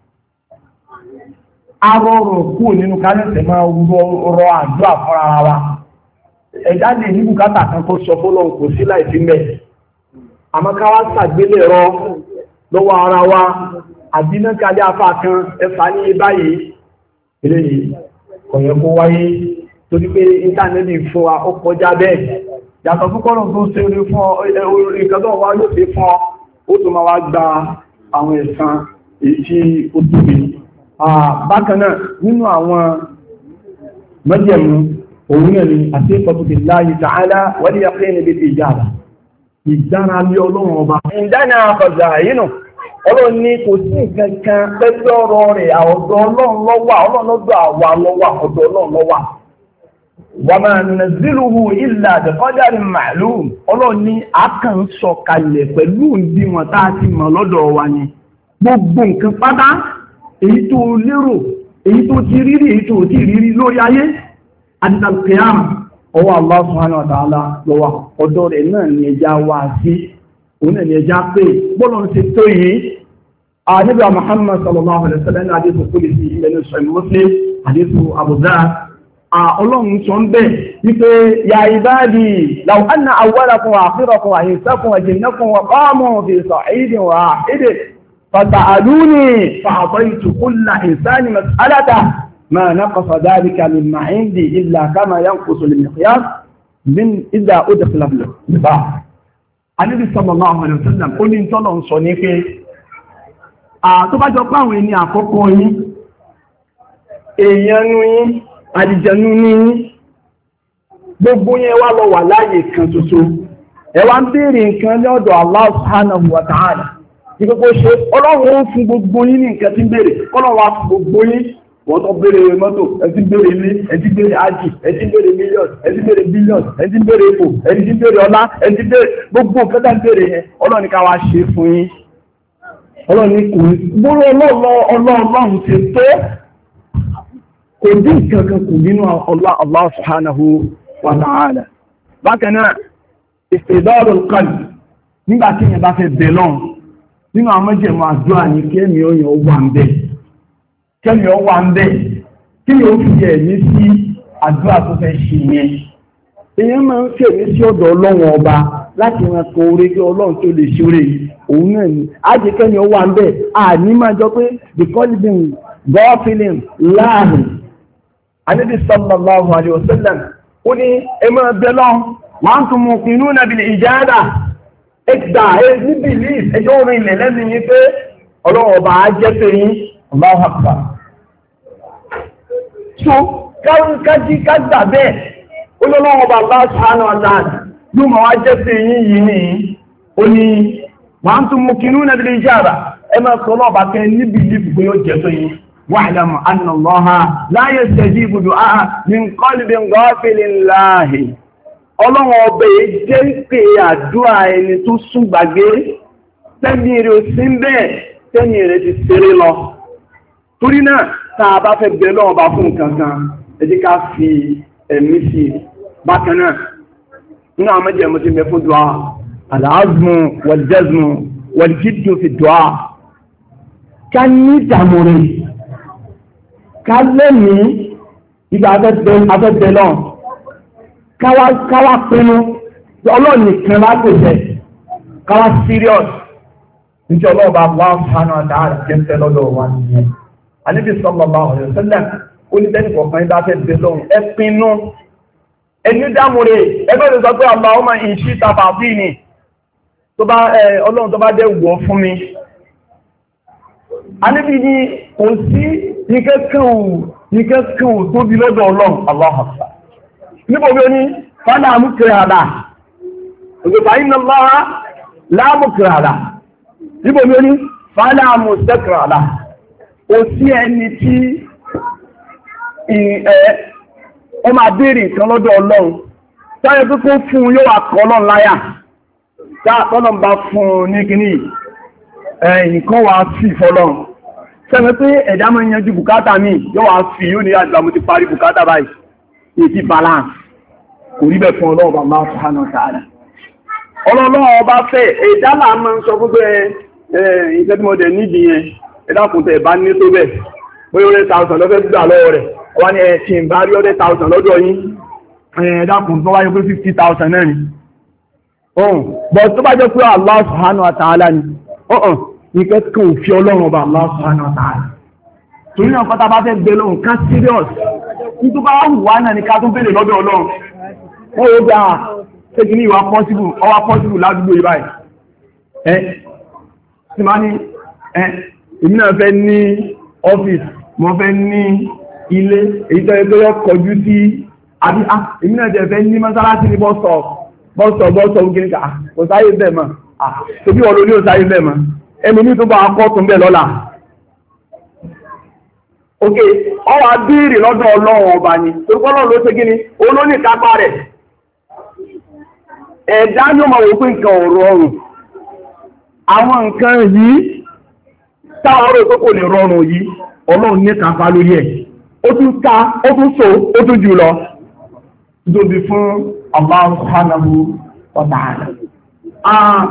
arọ́rọ̀ kú nínú kálẹ̀sẹ̀ máa rọ àdúrà fún ara wa ẹ̀dá lè ní bùkátà kan kó sọ fọ́lọ́ kò sí láì fi mẹ́ àmọ́ ká wá ṣàgbélé rọ lọ́wọ́ ara wa àbínákalẹ̀ afá kan ẹfà ní báyìí eléyìí kọ̀yẹ̀ kó wáyé torí pé ìntánẹ́ẹ̀tì fún wa ó kọjá bẹ́ẹ̀ yàtọ̀ fún kọ́nà tó ṣe orí fún ìkẹ́dọ̀ wa yóò fi fún ó tó máa wá gba àwọn ẹ̀san èyí tí ó tóbi bákan náà nínú àwọn mọ́jẹ̀mú òun náà ni àti ìfọ̀tòkè láyé ta'ala wal yaqin bil ijaba ìdára lé Ọlọ́run ọba ìdáná àkọ̀zà yìí nù Ọlọ́run ní kò sí nǹkan kan pẹ̀lú ọ̀rọ̀ rẹ̀ ọ̀dọ̀ Ọlọ́run lọ́wọ́ Ọlọ́run lọ́dọ̀ àwa lọ́wọ́ ọ̀dọ̀ Ọlọ́run lọ́wọ́ wa ma nunazziluhu illa bi qadarin ma'lum Ọlọ́run ní àkàn sọ̀kalẹ̀ pẹ̀lú ìdíwọ̀n tá a ti mọ̀ lọ́dọ̀ wa ni gbogbo nǹkan pátá èyí tó lérò èyí tó ti rírí èyí tó ti rírí lórí ayé àti al-qiyamah ọwọ́ Allah subhanahu wa ta'ala lọ́wọ́ ọ̀dọ̀ rẹ̀ náà ni ẹja wá sí òun náà ni ẹja pé bọ́lọ̀ ń ṣe tó yìí àdébà Muhammad sallallahu alaihi wasallam ní adé tó kúlè sí ilẹ̀ ní sọ̀rọ̀ Muslim àdéhùn àbùdá ọlọ́run sọ ń bẹ̀ wípé ya ibadi law anna awwalakum wa akhirakum wa insakum wa jinnakum wa qamu fi sa'idin wahidin fasa'aluni fa'ataytu kulla insani mas'alatahu ma naqasa dhalika mimma 'indi illa kama yanqusu al-miqyas min idha udkhila al-bahr. Ànábì sallallahu alaihi wasallam ó ní tọ́lọ̀ ń sọ ní pé tó bá jọ páwọn ẹni àkọ́kọ́ yín èèyàn nú yín àdìjẹ̀nú ní gbogbo yẹn wá lọ wà láàyè kan ṣoṣo ẹ wá ń béèrè nǹkan ní ọ̀dọ̀ Allah subhanahu wa ta'ala ní gbogbo ṣe ọlọ́run ó fún gbogbo yín ní nǹkan tí ń béèrè kọ́lọ́run wá fún gbogbo yín wọ́n tó béèrè mọ́tò ẹtí béèrè ilé ẹtí béèrè ájì ẹtí béèrè mílíọ̀nù ẹtí béèrè bílíọ̀nù ẹtí béèrè ipò ẹtí béèrè ọlá ẹtí béèrè gbogbo nǹkan tá ń béèrè yẹn ọlọ́run ká wá ṣe fún yín ọlọ́run kò ní gbóró ọlọ́run ti tó kò dín kankan kù nínú Allah subhanahu wa ta'ala. Bákan náà, istidadul qalb nígbà tí yẹn bá fẹ́ bẹ̀ lọ́n nínú àwọn mẹ́jẹ̀mọ́ àdúrà ní kẹ́mi ọyàn wà ń bẹ̀. Kẹ́mi ọ wà ń bẹ̀ kí ni ó fi yẹ ní sí àdúrà tó fẹ́ ṣe yẹn. Èèyàn máa ń fèmí sí ọ̀dọ̀ ọlọ́run ọba láti ran kan orí kí ọlọ́run tó lè ṣe orí òun náà ni. Ájẹ́kẹ́mi ọ wà ń bẹ̀ àní máa jọ pé because been gọ́ọ̀fìlìm láàrin. Ànábì sallallahu alaihi wasallam ó ní ẹmọ́ bẹ́lọ́ wọ́n tún muqinuna bil ijaba ẹgbà ní belief ẹjọ́ orin ilẹ̀ lẹ́nu yí pé ọlọ́run ọba jẹ́ pé yín Allahu Akbar. So kájí kágbà bẹ́ẹ̀ olólọ́run ọba Allah subhanahu wa ta'ala yóò máa wá jẹ́ pé yín yìí ní ó ní wọ́n tún muqinuna bil ijaba ẹmọ́ sọ́lọ́ ọba kẹ́ ní belief pé yóò jẹ́ pé yín. واعلم أن الله لا يستجيب دعاء من قلب غافل الله ọlọ́run ọbẹ̀ jẹ́ pé àdúrà ẹni tó sún gbàgbé tẹ́ni rẹ̀ ò sí ń bẹ́ẹ̀ tẹ́ni rẹ̀ ti ṣeré lọ torí náà tàà bá fẹ́ bẹ̀rẹ̀ lọ́wọ́ bá fún kankan ẹ jẹ́ ká fi ẹ̀mí sí bákan náà nínú àwọn mẹ́jẹ̀ mo ti bẹ fún dùá al-azmu wal-jazmu wal-jiddu fi dùá ká ní ìdààmú rẹ̀ ká lẹ́mí ìgbà afẹ́fẹ́ náà káwá pinnu ọlọ́run nìkan lápòjẹ́ káwá serious níjọ́ ọlọ́ọ̀bá wọ́n fánà dáadáa jẹ́ńtẹ́ lọ́dọ̀ wa nìyẹn. Ànábì sallallahu alaihi wasallam ó ní bẹ́ẹ̀ nìkan bá fẹ́ bẹ lọ́run ẹ pinnu ẹni dámúre ẹgbẹ́ tó sọ pé Allahumma in shi'ta fa'tini tó bá ọlọ́run tó bá dẹ́ wọ̀ fún mi. Ànábì ní kò sí nìkẹ́kẹ́ ò tóbi lọ́dọ̀ ọlọ́run Allahu Akbar. Níbo bí ó ní fádà múkìrì àdá ògbèfà iná lọ́ra láàmùkìrì àdá níbo bí ó ní fádà mùsẹ́kìrì àdá ó sí ẹni tí ó máa béèrè nǹkan lọ́dọ̀ ọlọ́run táyẹ pé kó fún yóò wà kọ́ ọlọ́run láyà tọ́lọ́run bá fún ní kíní nǹkan wà sí ìfọlọ́run sẹ́mi pé ẹ̀dá máa ń yanjú bùkátà mi yóò wà sí yóò ní àjùlá mo ti parí bùkátà báyìí ètí balance kò rí bẹ̀ fún ọlọ́ọ̀bà Allah subhanahu wa ta'ala. Ọlọ́run ọba fẹ́ ìdálà máa ń sọ gbogbo ìfẹ́ tí mo dẹ̀ nídìí yẹn ẹ̀dàkùntẹ̀ bá ní tó bẹ̀ bóyá 100,000 lọ́fẹ́ gbà lọ́wọ́ rẹ̀ wá ní ẹ̀kí ń bá rí 100,000 lọ́dọ̀ yín ẹ̀dàkùntẹ̀ wáyé pé 50,000 náà ni bọ̀ tó bá jẹ́ pé Allah subhanahu wa ta'ala ni ìfẹ́ kan ò fi ọlọ́run ọba Allah subhanahu wa ta'ala torí náà pátá bá fẹ́ gbé lóhùn ká serious tó bá wà náà ní ká tún bèèrè lọ́dọ̀ ọlọ́run ó yóò gbà ṣégi ní ìwà pọ́síbù ládùúgbò ìbáyìí tí máa ní èmi náà fẹ́ ní ọ́fíìsì mo fẹ́ ní ilé èyí tó ẹgbẹ́ yọ kọjú sí àbí èmi náà jẹ́ fẹ́ ní mọ́sálásí ní bọ́sọ̀ gíníkà kò sáyé bẹ́ẹ̀ mọ́ tóbí wọ́n ló ní ò sáyé bẹ́ẹ̀ mọ́ ẹnu ní tó bá kọ́ tún bẹ́ẹ̀ lọ́la ok ọwà bíìrì lọ́dọ̀ ọlọ́run ọba ni torúkọ́lọ́ ló ṣe gíní olóní kápá rẹ̀ ẹ̀dá yóò máa wò pé nǹkan ọ̀rọ̀ ọrùn àwọn nǹkan yìí táwọn ọ̀rọ̀ tó kò lè rọrùn yìí ọlọ́run ní kápá lórí ẹ̀ ó tún ká ó tún so ó tún jù lọ dòbí fún Allah subhanahu wa ta'ala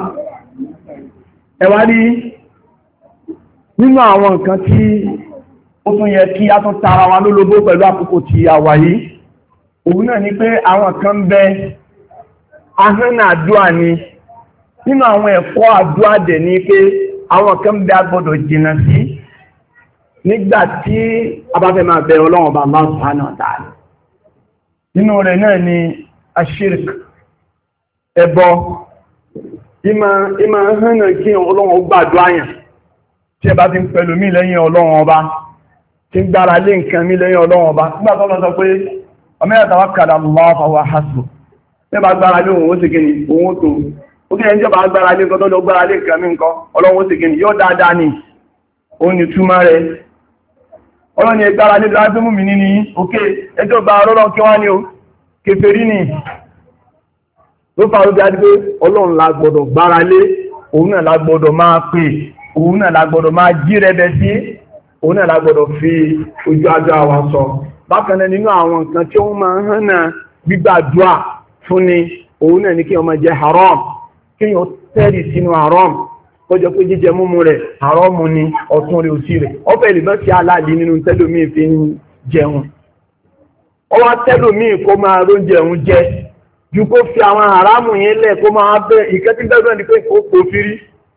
ẹ̀wà rí nínú àwọn nǹkan tí ó tún yẹ kí a tún tara wa lólobó pẹ̀lú àkókò tí a wà yìí òun náà ni pé àwọn kan bẹ ahọ́nà àdúrà ni nínú àwọn ẹ̀kọ́ àdúrà dẹ̀ ni pé àwọn kan bẹ agbọ́dọ̀ jìnnà sí nígbà tí a bá fẹ́ máa bẹ Ọlọ́run bá Allah subhanahu wa ta'ala nínú rẹ̀ náà ni ashirk ẹbọ ìmọ̀ hànà kí Ọlọ́run gbàdúrà yàn tí ẹ bá ti ń pẹ̀lú mí lẹ́yìn Ọlọ́run ọba tí ń gbára lé nǹkan mí lẹ́yìn Ọlọ́run ọba nígbà tó lọ sọ pé ọmọ ẹ̀ta wá kàdà Allah fa huwa hasbuh tí ẹ bá gbára lé òun ó sì kìíní òun ó tó ó kí ẹni tí ó bá gbára lé nǹkan tó lọ gbára lé nǹkan mí nǹkan Ọlọ́run ó sì kìíní yóò dáadáa ni òun ni túmọ̀ rẹ̀ Ọlọ́run ni gbára lé lọ́wọ́ tó mú mi ní òkè ẹjọ́ bá Ọlọ́run kí wá ní o kèfèrí ni ló fà ó bí adé pé Ọlọ́run la gbọ́dọ̀ gbára lé òun náà la gbọ́dọ̀ máa pè òun náà la gbọ́dọ̀ máa jí rẹ̀bẹ̀ sí òun náà la gbọ́dọ̀ fi ojú ajọ́ àwa sọ bákan náà nínú àwọn nǹkan tí wọ́n máa ń hànà gbígbàdúrà fún ni òun náà ní kí wọ́n máa jẹ haram kí wọ́n tẹ́rì sínú haram ó jẹ́ pé jíjẹ múmu rẹ̀ haram ni ọ̀tún rẹ̀ òsì rẹ̀ ọ̀fẹ́ ìlú sí aláàlì nínú tẹ́lómìn fi ń jẹun ọwọ́ tẹ́lómìn kó máa róúnjẹ òun jẹ ju kó fi àwọn haramu yẹn lẹ̀ kó máa bẹ́ ìkẹ́tí bẹ́ẹ̀ ní pé kó kò fírí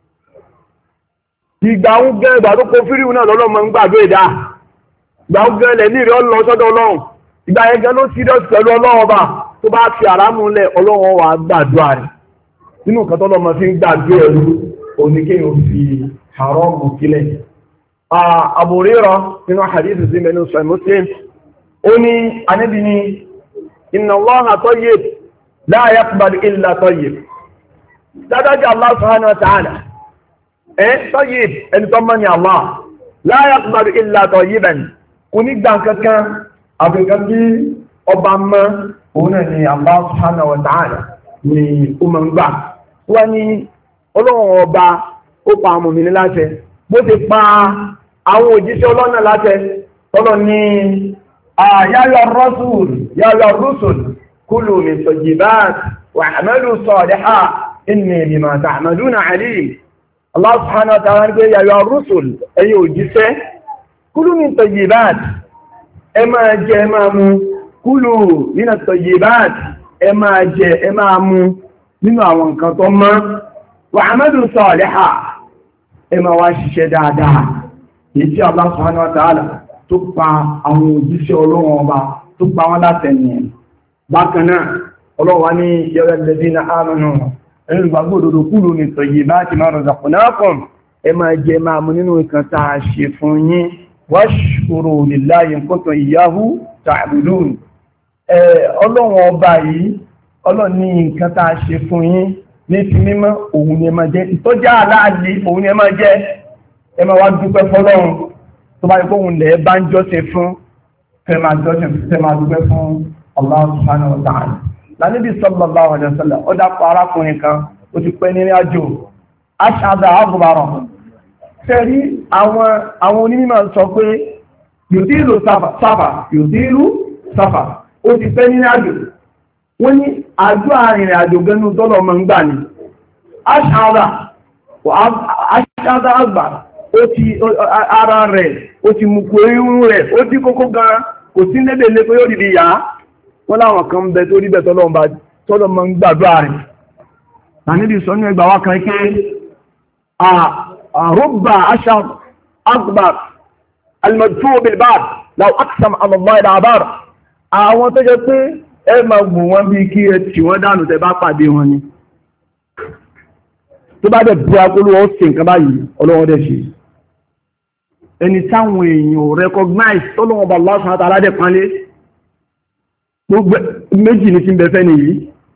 ìgbà ń gẹ́ ìgbà tó kò fírí náà lọ́lọ́ mọ́ ń gbàdó ìdá ìgbà ń gẹ́ lẹ̀ ní ìrẹ́ ọlọ́ sọ́dọ̀ Ọlọ́run ìgbà yẹn gẹ́ ló serious pẹ̀lú Ọlọ́run ọba tó bá fi haramu lẹ̀ Ọlọ́run wà gbàdúrà rẹ̀ nínú nǹkan tó lọ́mọ fi ń gbàdó ẹ̀rú oníkéyàn fi haramu kílẹ̀ Abu Hurairah nínú hadith sí mẹ́nu Sahih Muslim ó ní Ànábì ní inna Allaha tayyib la yaqbalu illa tayyib dádájá Allah subhanahu wa ta'ala tayyib ẹni tó mọ́ ni Allah la yaqbalu illa tayyiban onígbà kankan àfikà bí ọba mọ́ òun náà ni Allah subhanahu wa ta'ala ni ó mọ́ ń gbà wọ́n ni Ọlọ́run ọba ó pa àwọn òmìnir láṣẹ bó ti pa àwọn òjíṣẹ́ Ọlọ́run láṣẹ tọ́lọ ní ya rusul كلوا من طيبات واعملوا صالحا إني بما تعملون عليم الله سبحانه وتعالى يقول يا أيها الرسل أيها الجسد كلوا من طيبات أما جمامو كلوا من الطيبات أما جمامو من وانكتما واعملوا صالحا أما واشش دادا يجي الله سبحانه وتعالى تقطع أو الجسد الله تقطع ولا تنين bákanáà ọlọ́wà ní yọ́rẹ̀ lẹ́dínà àmànà ẹni gbogbo òdòdó kúrò ní tọ̀yí bá ti máa razaqnakum ẹ máa jẹ máa mú nínú nǹkan tá a ṣe fún yín washkuru lillahi in kuntum iyyahu ta'budun ọlọ́wọ̀n ọba yìí ọlọ́run ní nǹkan tá a ṣe fún yín ní ti mímọ́ òun ni ẹ máa jẹ ìtọ́jà aláàlì òun ni ẹ máa jẹ ẹ máa wá dúpẹ́ fọ́lọ́run tó bá yẹ kó òun lẹ̀ bá ń jọ́sìn fún fẹ́ máa dúpẹ́ fún Allah subhanahu wa ta'ala. Lánàbí sallallahu alaihi wasallam, ó dápọ̀ arákùnrin kan, ó ti pẹ́ nínú àjò, aṣáàdà agbára. Fẹ́rí àwọn onímọ̀ sọ pé, yòdílù sáfà, ó ti pẹ́ nínú àjò. Wọ́n ní àjò àrìnrìn àjò gẹnu tọ́lọ mọ̀ ń gbà ní. Aṣáàdà àgbà, ara rẹ̀, ó ti mú kò irun rẹ̀, ó dí kókó gan, kò sí lébèlé pé yóò dìdí yàá. Wọ́n láwọn kan bẹ tó rí bẹ̀ tọ́lọ mọ́ ń gbàdúrà rẹ̀. Nàníbi sọ ní ẹgbà wá kan ké àrùbà aṣáàb akbar almadfu bilbab law aqsam ala Allah al-abar àwọn tó jẹ́ pé ẹ ma gbù wọn bí kí ẹ tí wọ́n dánù tẹ bá pàdé wọn ni tó bá dẹ̀ bú akólú ó sì nǹkan báyìí ọlọ́wọ́ dẹ̀ ṣe ẹni táwọn èèyàn recognize tọ́lọ́wọ́ bá Allah subhanahu wa ta'ala dẹ̀ pánlé gbogbo méjì ní ti ń bẹ̀fẹ́ nìyí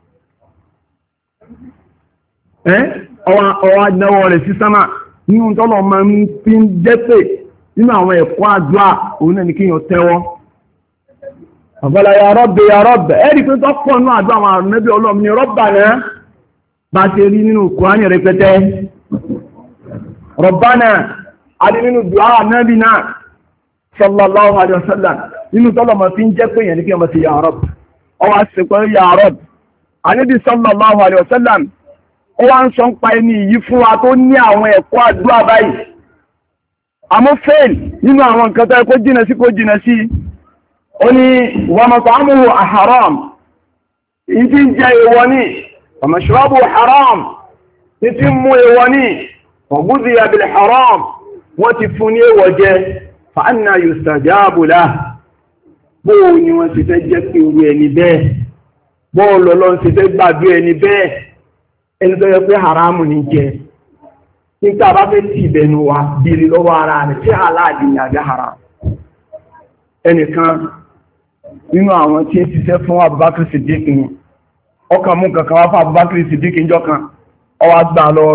ọwọ́ adáwọ̀ rẹ̀ sí sámà nínú tọ́lọ̀ ma ń fi ń jẹ́pẹ̀ nínú àwọn ẹ̀kọ́ àdúrà òun náà ní kí yàn tẹ́wọ́ ọ̀bọ̀lá ya Rabbi ya Rabbi ẹ̀rí pé tó pọ̀ nínú àdúrà àwọn àrùnẹ́bí ọlọ́run ni Rabbana bá ṣe rí nínú Kùránì rẹpẹtẹ Rabbana adé nínú dùá ànábì náà sallallahu alaihi wasallam nínú tọ́lọ̀ ma fi ń jẹ́pẹ̀ yẹn ní kí yàn máa ti ya Rabbi ọwọ́ àti pẹ̀lú ya Rabbi ànábì sallallahu alaihi wasallam ó wá ń sọ ń pa ẹni yìí fún wa tó ní àwọn ẹ̀kọ́ àdúrà báyìí àmọ́ fail nínú àwọn nǹkan tó kó jìnà sí ó ní wa mat'amuhu haram ìdí ń jẹ èèwọ̀ ní wa mashrabuhu haram ní tí mú èèwọ̀ ní wa ghudhiya bil haram wọ́n ti fún ní èèwọ̀ jẹ fa anna yustajabu lahu bóò ni wọ́n ti fẹ́ jẹ́ pé orí ẹni bẹ́ẹ̀ bóò lọ́lọ́ ti fẹ́ gbàdúrà ẹni bẹ́ẹ̀ ẹni tó yẹ pé haramu ní jẹ nígbà bá fẹ́ tí ìbẹ̀nu wa bèèrè lọ́wọ́ ara rẹ̀ tí aláàdì ní àjá haram ẹnìkan nínú àwọn tí ń ṣiṣẹ́ fún Abubakar Siddiq ni ọkàn mú kankan wá fún Abubakar Siddiq ìjọ kan ó wá gbà lọ́wọ́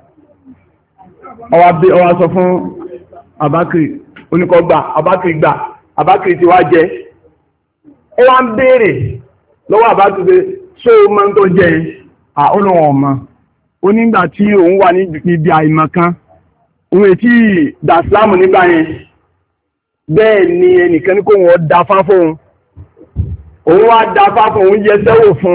báyìí ó wá sọ fún Abubakar oníkọgbà Abubakar ti wá jẹ ó wá ń béèrè lọ́wọ́ Abubakar pé ṣó mọ́ tó jẹ olóhùn ọmọ onígbà tí òun wà ní ibi àìmọ̀ kan òun ètí dàsílámù nígbà yẹn bẹ́ẹ̀ ni ẹnìkan ní kó wọ́n dáfá fóun òun wá dáfá fún òun yẹ sẹ́wò fún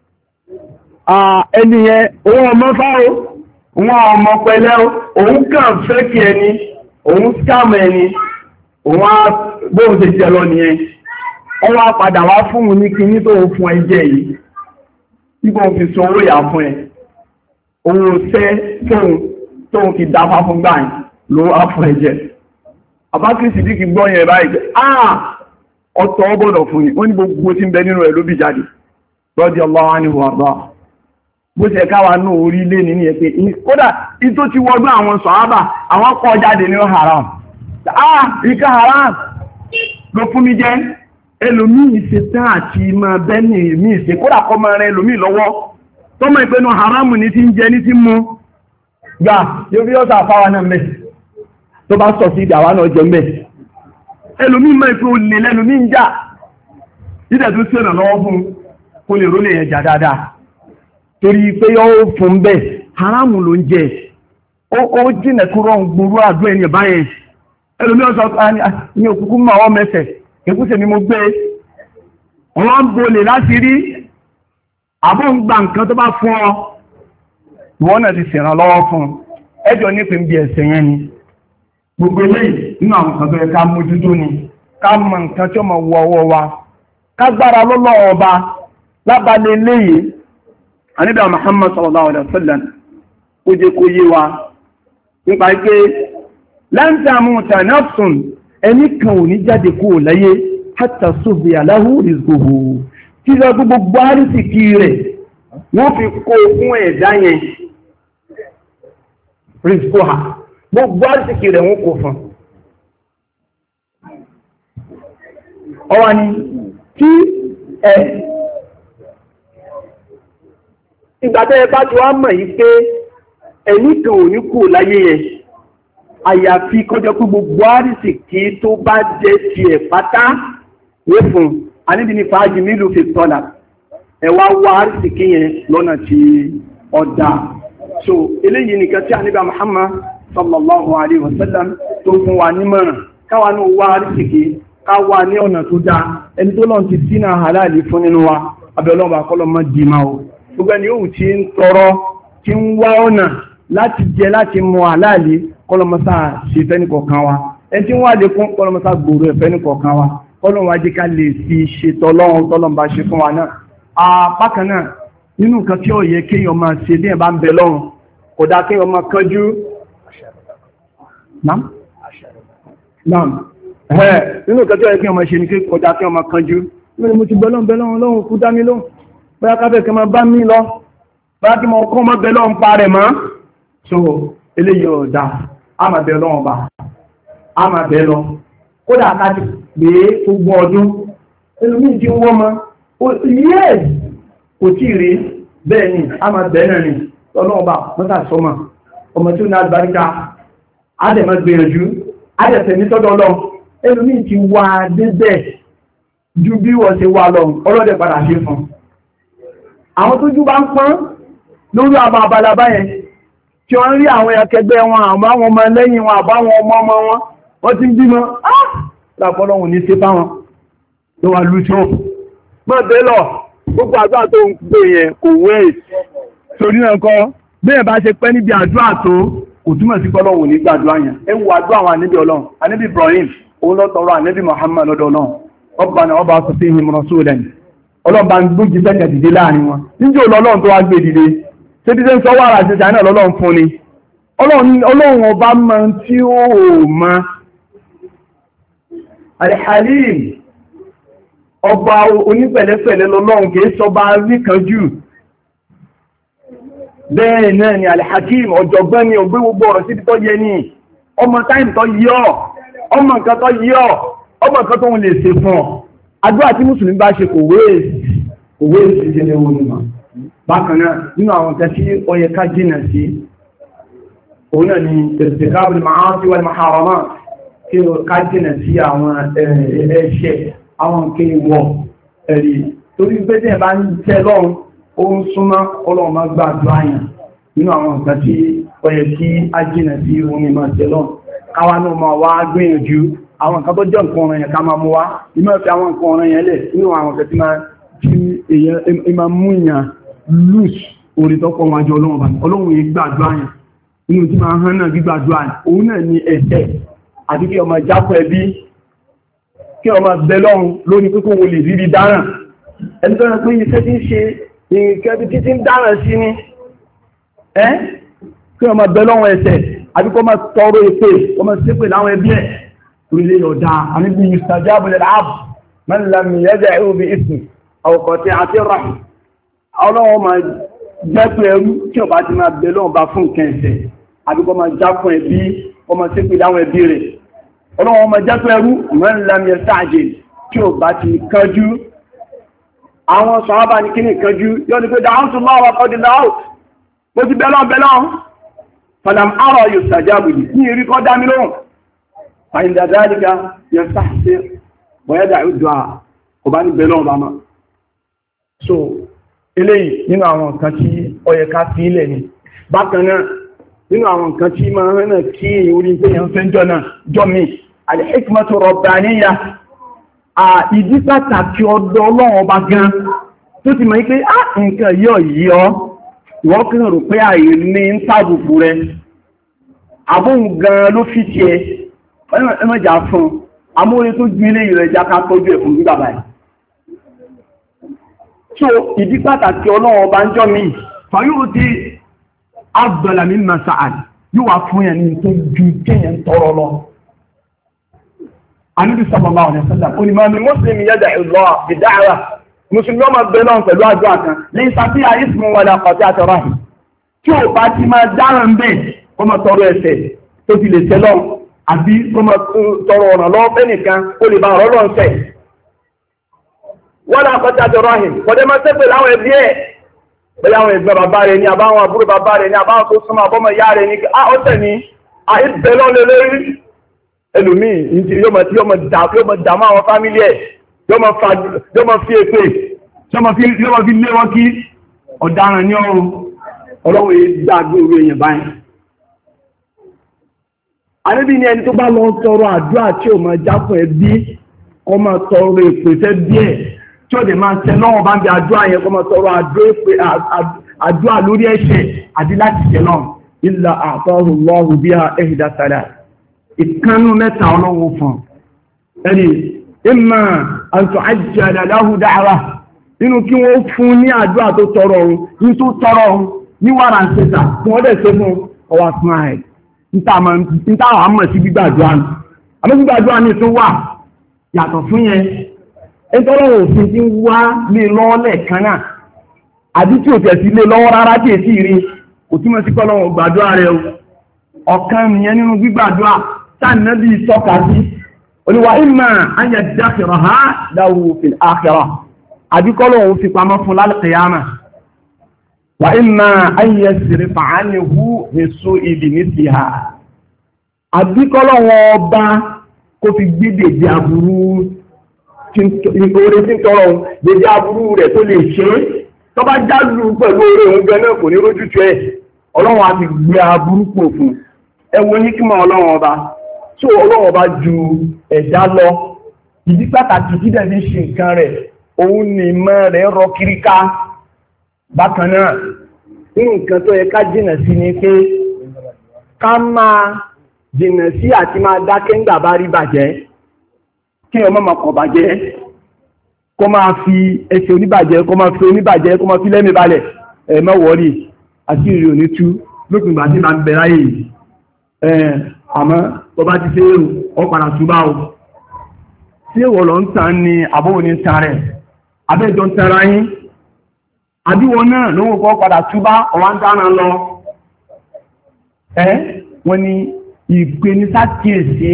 ẹni yẹn òun ọmọ fáwọ́ òun ọmọ pẹ̀lẹ́ òun kàn fẹ́ kí ẹni òun scam ẹni òun á bóun ṣe jẹ lọ nìyẹn wọ́n wá padà wá fún un ní kíní tó ń fún ẹjẹ́ yìí nígbà òun fi sọ owó ìyá fún ẹ òun ṣẹ́ tóun fi dáfá fún gbáyìn ló wá fún ẹjẹ́ Abubakar Siddiq gbọ́ yẹn báyìí ọ̀tọ̀ ọgbọ́dọ̀ fún yìí wọ́n ní gbogbo tí ń bẹ nínú ẹ̀ ló bí jáde radiyallahu anhu àbá bó ṣe káwa náà orílẹ̀ nínú ẹ̀ pé kódà ìtó ti wọ́gbọ́n àwọn sàhábà àwọn kọ́ jáde ní haram ìka haram ló fún mi jẹ́ ẹlòmíì ṣe tán àti máa bẹ́ẹ̀ni míì ṣe kódà kọ́ máa rẹ ẹlòmíì lọ́wọ́ tọ́mọ ìpinnu haramu ní ti ń jẹ ní ti mú gbà yóò fi ọ́sà fáwa náà mẹ́ tó bá sọ sí ìdàwà náà jẹ mẹ́ ẹlòmíì mọ́ ìpín olè lẹ́lòmíì ń jà ìdẹ̀ tó ṣèrànà lọ́wọ́ fún kó lè rólè yẹn jà dáadáa torí pé yọ́ fún bẹ́ẹ̀ haramu ló ń jẹ ó jìnà kúrò ń gbòrò àdó ẹni báyẹn ẹlòmíì ọ̀sọ̀ ní òkúkú mọ́ ọ mẹ́sẹ̀ ìkúsẹ̀ ni mo gbé wọ́n ń bolè láti rí àbọ̀ ń gba nǹkan tó bá fún ọ ìwọ́n náà ti ṣèrànà lọ́wọ́ fún ẹjọ́ nípìn bí ẹ̀sẹ̀ yẹn ni gbogbo eléyìí nínú àwọn kan tó yẹ ká mójútó ni ká mọ nǹkan tí ó mọ wọ ọwọ́ wa ká gbára lọ́lọ́ ọba lábàlẹ̀ eléyìí àníbà Muhammad sallallahu alaihi wasallam ó jẹ́ kó yé wa nípa pé lan tamuta nafsun ẹni kan ò ní jáde kúrò láyé hatta subiya lahu rizquhu tí lọ gbogbo àrísìkí rẹ̀ wọ́n fi kó fún ẹ̀dá yẹn rizquha gbogbo àrísìkí rẹ̀ wọ́n kó fún ọwá ni tí ìgbàtẹ́ bá ti wá mọ̀ yí pé ẹni kan ò ní kúrò láyé yẹn àyàfi kọjọ pé gbogbo àrísìkí tó bá jẹ́ ti ẹ̀ pátá wé fún aníbi ní fàájì mílù fi tọ́lá ẹwà wá àrísìkí yẹn lọ́nà tí ọ̀dá so eléyìí nìkan tí àníbà Muhammad sallallahu alaihi wasallam tó fún wa nímọ̀ràn káwa náà wá àrísìkí káwa ní ọ̀nà tó dá ẹni tó lọ́n ti sínà halali fún nínú wa abẹ́lọ́wà kọ́lọ́mọ́ dìímá o gbogbo ẹni yóò ti ń tọrọ tí ń wá ọ̀nà láti jẹ láti mú halali kọ́lọ́mọ́sá ṣe fẹ́nìkọ̀ọ̀kan wa ẹni tí wọ́n wá lè fún kọ́lọ́mọ́sá gbòòrò ẹ̀ fẹ́nìkọ̀ọ̀kan wa kọ́lọ́mọ́ ajé ká lè fi ṣètò ọlọ́run tọ́lọ́mbà ṣe fún wa náà bákan náà nínú nǹkan tí ó yẹ kéèyàn máa ṣe bí ẹ̀ bá ń bẹ lọ́run kò dá kéèyàn máa kánjú nínú nǹkan tí ó yẹ kéèyàn máa ṣe ní kò dá kéèyàn máa kánjú mo ti bẹ́lọ́n lọ́run kú dá mi lóhùn bóyá káfẹ́ kí máa bá mi lọ bóyá kí máa kọ́ mọ́ bẹ́lọ́n pa rẹ̀ mọ́ so eléyìí ọ̀dá a máa bẹ̀ lọ́wọ́ bá a máa bẹ̀ lọ kódà ká ti pé gbogbo ọdún ẹlòmíì tí ń wọ́ mọ́ yes kò tí rí bẹ́ẹ̀ ni a máa bẹ̀ náà ni lọ́wọ́ bá mọ́tà sọ́mà ọmọ tí ó ní àgbàríkà adẹ̀mọ́ gbìyànjú adẹ̀tẹ̀ ní tọ́dọ̀ lọ ẹlòmíì ti wà débẹ̀ ju bí wọ́n ṣe wà lọ ọlọ́dẹ̀ padà ṣe fún àwọn tójú bá ń pọ́n lórí àbá abala báyẹn tí wọ́n rí àwọn akẹgbẹ́ wọn àbáwọn ọmọ lẹ́yìn wọn àbáwọn ọmọ wọn wọ́n ti ń bímọ lápọ́lọ́wọ̀n ní sí fáwọn tó wà lúṣọ́ mọ́ bẹ́ lọ gbogbo àdúrà tó ń pè yẹn kò wẹ́ torí náà kọ́ bẹ́ẹ̀ bá ṣe pẹ́ níbi àdúrà tó kò kò túmọ̀ sí pọ́lọ́wọ̀ ní gbàdúrà yẹn. Ẹ wo àdúrà àwọn ànábì Ọlọ́run, ànábì Ibrahim òun ló tọrọ ànábì Muhammad lọ́dọ̀ Ọlọ́run, Rabbana wab'ath fihim rasulan, ọlọ́ba ń gbójú sẹ́kẹ̀ dìde láàrin wọn. Níjẹ́ Ọlọ́run tó wá gbé dìde, ṣé dídé ń sọ wàrà àti ìjà náà lọ́lọ́run fún ni. Ọlọ́run ọba mọ tí ó mọ. Al-Halim, ọba onípẹ̀lẹ́pẹ̀lẹ́ lọ́lọ́run kìí sọba ríkanjú. Bẹ́ẹ̀ náà ni Al-Hakim, ọ̀jọ̀gbọ́n ni ògbé gbogbo ọ̀rọ̀ sí tó yẹ ní ọmọ táìmù tó yí ọ́, ọmọ nǹkan tó yí ọ́, ọmọ nǹkan tó ń lè ṣe fún ọ. Àdúrà tí Mùsùlùmí bá ṣe kò wéèsì jẹ́ ní owó nìmọ̀. Bákan náà, nínú àwọn nǹkan tí ó yẹ ká jìnà sí, òun náà ni irtikabul ma'asi wal muharramat, kí ká jìnà sí àwọn ẹ̀ṣẹ̀, àwọn nǹkan ìwọ̀ ẹ̀rí. Torí pé tí ẹ bá ń tẹ́ lọ́run, ó ń súnmọ́ Ọlọ́run máa gbàdúrà yàn nínú àwọn nǹkan tí ó yẹ kí á jìnà sí òun ìmọ̀ tẹ́lọ́n. Káwa náà máa wá gbìyànjú àwọn nǹkan tó jẹ́ nǹkan ọ̀ràn yẹn ká máa mú wá, ìmọ̀ fi àwọn nǹkan ọ̀ràn yẹn lẹ̀ nínú àwọn nǹkan tí máa mú èèyàn lùs orí tó pọ̀ wájú Ọlọ́run bá Ọlọ́run yìí gbàdúrà yàn nínú tí máa hàn náà gbígbàdúrà yàn òun náà ní ẹ̀ṣẹ̀ àti kí ọmọ jápọ̀ ẹbí kí ọmọ bẹlọ́run lórí pípò wọlé rírí dáràn ẹni tó yẹ pé iṣẹ́ tí ń ṣe ìkẹ́bí títí ń dáràn sí ní kí ọmọ bẹlọ́run ẹ̀ṣẹ̀ àbí kọ́ máa tọrọ èpè ọmọ sípè láwọn ẹbí ẹ̀ orílẹ̀ ọ̀dá àníbi yustajabu lil abd man lam yad'u bi ismi aw qati'ati rahim ọlọ́wọ́ máa jẹ́ pé ẹrú tí ọba ti máa bẹlọ́run bá fún nǹkan ẹ̀ṣẹ̀ àbí kọ́ máa jákun ẹbí ọmọ sípè láwọn ẹbí rẹ̀ ọlọ́wọ́ máa jẹ́ pé ẹrú man lam yasta'jil tí ọba ti kánjú àwọn sọ̀hábà ní kíní kánjú yọ́ ni pé da'awtu Allah wa qad da'awtu mo ti bẹlọ́run falam ara yustajabu li ní ìrí kọ́ dá mi lóhùn فعند ذلك يستحسر ويدع الدعاء kò bá ní bẹ̀lọ́ ọba máa. So, eléyìí nínú àwọn nǹkan tí ó yẹ ká fi ilẹ̀ ni. Bákan náà, nínú àwọn nǹkan tí máa ń rán kí orí pé yẹn fẹ́ jọ náà, jọ mi, al-hikmatu rabbaniyya, ìdí pàtàkì ọ̀dọ̀ Ọlọ́run ọba gan, tó ti mọ̀ pé, nǹkan yọ yí ọ, ìwọ́n kí rò pé àyè ní ń tàbùkù rẹ̀, àbóhùn gan ló fi tiẹ̀, ẹmọ́jà fún amórí tó jú ilé ìrẹ̀ ìjáká tọ́jú ẹ̀ fún gbígbà báyìí. So ìdí pàtàkì Ọlọ́run ọba ń jọ mi fàyíò tí afdala mimma sa'al yóò wá fún yẹn ní tó ju kéyàn tọrọ lọ. Ànábì sallallahu alaihi wasallam onímọ̀ mi Muslim yad'u Allah bid-da'wa Mùsùlùmí ọmọ bẹ lọ́n pẹ̀lú àdúrà kan lẹ́yìn sàfihà ismun wala qati'ati rahim tí ò bá ti máa dáràn bẹ́ẹ̀ ọmọ tọrọ ẹsẹ̀ tó ti lè tẹ́lọ́ àbí ọmọ tọrọ ọ̀nà lọ́wọ́ fẹ́ nìkan ó lè bá ọ̀rọ̀ lọ́n fẹ́. Wọ́n náà kọjá jọ rọ́hìn, kọjá máa tẹ́pẹ̀ láwọn ẹbí ẹ̀. Bẹ́ẹ̀ àwọn ẹgbẹ́ bàbá rẹ̀ ní àbáwọn àbúrò bàbá rẹ̀ ní àbáwọn tó súnmọ́ àbọ́mọ̀ ìyá rẹ̀ ní ọ̀sẹ̀ ní àìbẹ̀ lọ́lẹ̀ lórí. Ẹlòmíì yóò mọ̀ dàmú àwọn fámílì ẹ̀, yóò mọ̀ fi èpè, yóò mọ̀ fi lé wọn kí ọ̀daràn ní ọrùn ọlọ́wọ́ gbàgbé orí èèyàn báyìí. Àníbi ni ẹni tó bá lọ tọrọ àdúrà tí ò máa jáfún ẹbí, kó máa tọrọ ìpèsè díẹ̀, tí ó dẹ̀ máa tẹ lọ́wọ́ bá ń bẹ àdúrà yẹn kó máa tọrọ àdúrà lórí ẹ̀ṣẹ̀ àti láti tẹ náà. Illa a'tahu Allahu biha ihda salat. Ìkánú mẹ́ta ọlọ́wọ́ fún. Ẹni, imma an tu'ajjala lahu da'wa. Nínú kí wọ́n fún ní àdúrà tó tọrọ ohun, ní tó tọrọ ohun, ní wàrà ń ṣẹta, fún ọdẹ̀ ṣe fún ọwà smile. Níta àwọn àmọ̀ sí gbígbàdúrà ní. Àmọ́ gbígbàdúrà ní tó wà yàtọ̀ fún yẹn. Ẹntọ́rọ̀ òfin tí wá lé lọ́ọ́lẹ̀ kan náà. Àbí tí ò tẹ̀ sí lé lọ́wọ́ rárá tí èsì rí, kò túnmọ̀ sí kọ́lọ́wọ́ gbàdúrà rẹ̀ o. Ọ̀kan nìyẹn nínú gbígbàdúrà sáànà bí tọ́ka sí. Olúwa imma an yaddakhiraha lahu fil akhirah. Àbí kọ́lọ́wọ́ fi pamọ́ fún lálùkìyàmà. Wa imma an yasrifa anhu bisu'i bimithliha. Àbí kọ́lọ́wọ́ ọba kó fi gbé dèdè aburú oore tí ń tọrọ dèdè aburú rẹ̀ tó lè ṣe é. Tó bá jálù pẹ̀lú oore òun gan náà kò ní rójú tó ẹ̀. Ọlọ́run á ti gbé aburú pò fún. Ẹ wo ní kí mọ ọlọ́run ọba. Tí ọlọ́run ọba ju ẹ̀dá lọ. Ìdí pàtàkì tí dẹ̀ ní ṣe nǹkan rẹ̀, òun ni ìmọ̀ rẹ̀ rọ kiri ká. Bákan náà, nínú nǹkan tó yẹ ká jìnà sí ni pé ká máa jìnà sí àti máa dákẹ́ ńgbà bá rí bàjẹ́ kí ọmọ máa kọ̀ bàjẹ́ kó máa fi ẹsẹ̀ oníbàjẹ́ kó máa fi oníbàjẹ́ kó máa fi lẹ́mìí balẹ̀ má wọ́rí àti ìrì òní tú lópin ìgbà tí máa ń bẹ láyé yìí àmọ́ tó bá ti ṣe èrò ọ padà túbá o tí èwọ̀ lọ ń tan ni àbọ̀wò ní tan rẹ̀ abẹ́jọ ń tara yín àbíwọ̀ náà lówó kọ́ padà túbá ọ̀wá ń dáná lọ wọ́n ní ìpenisákìyèsí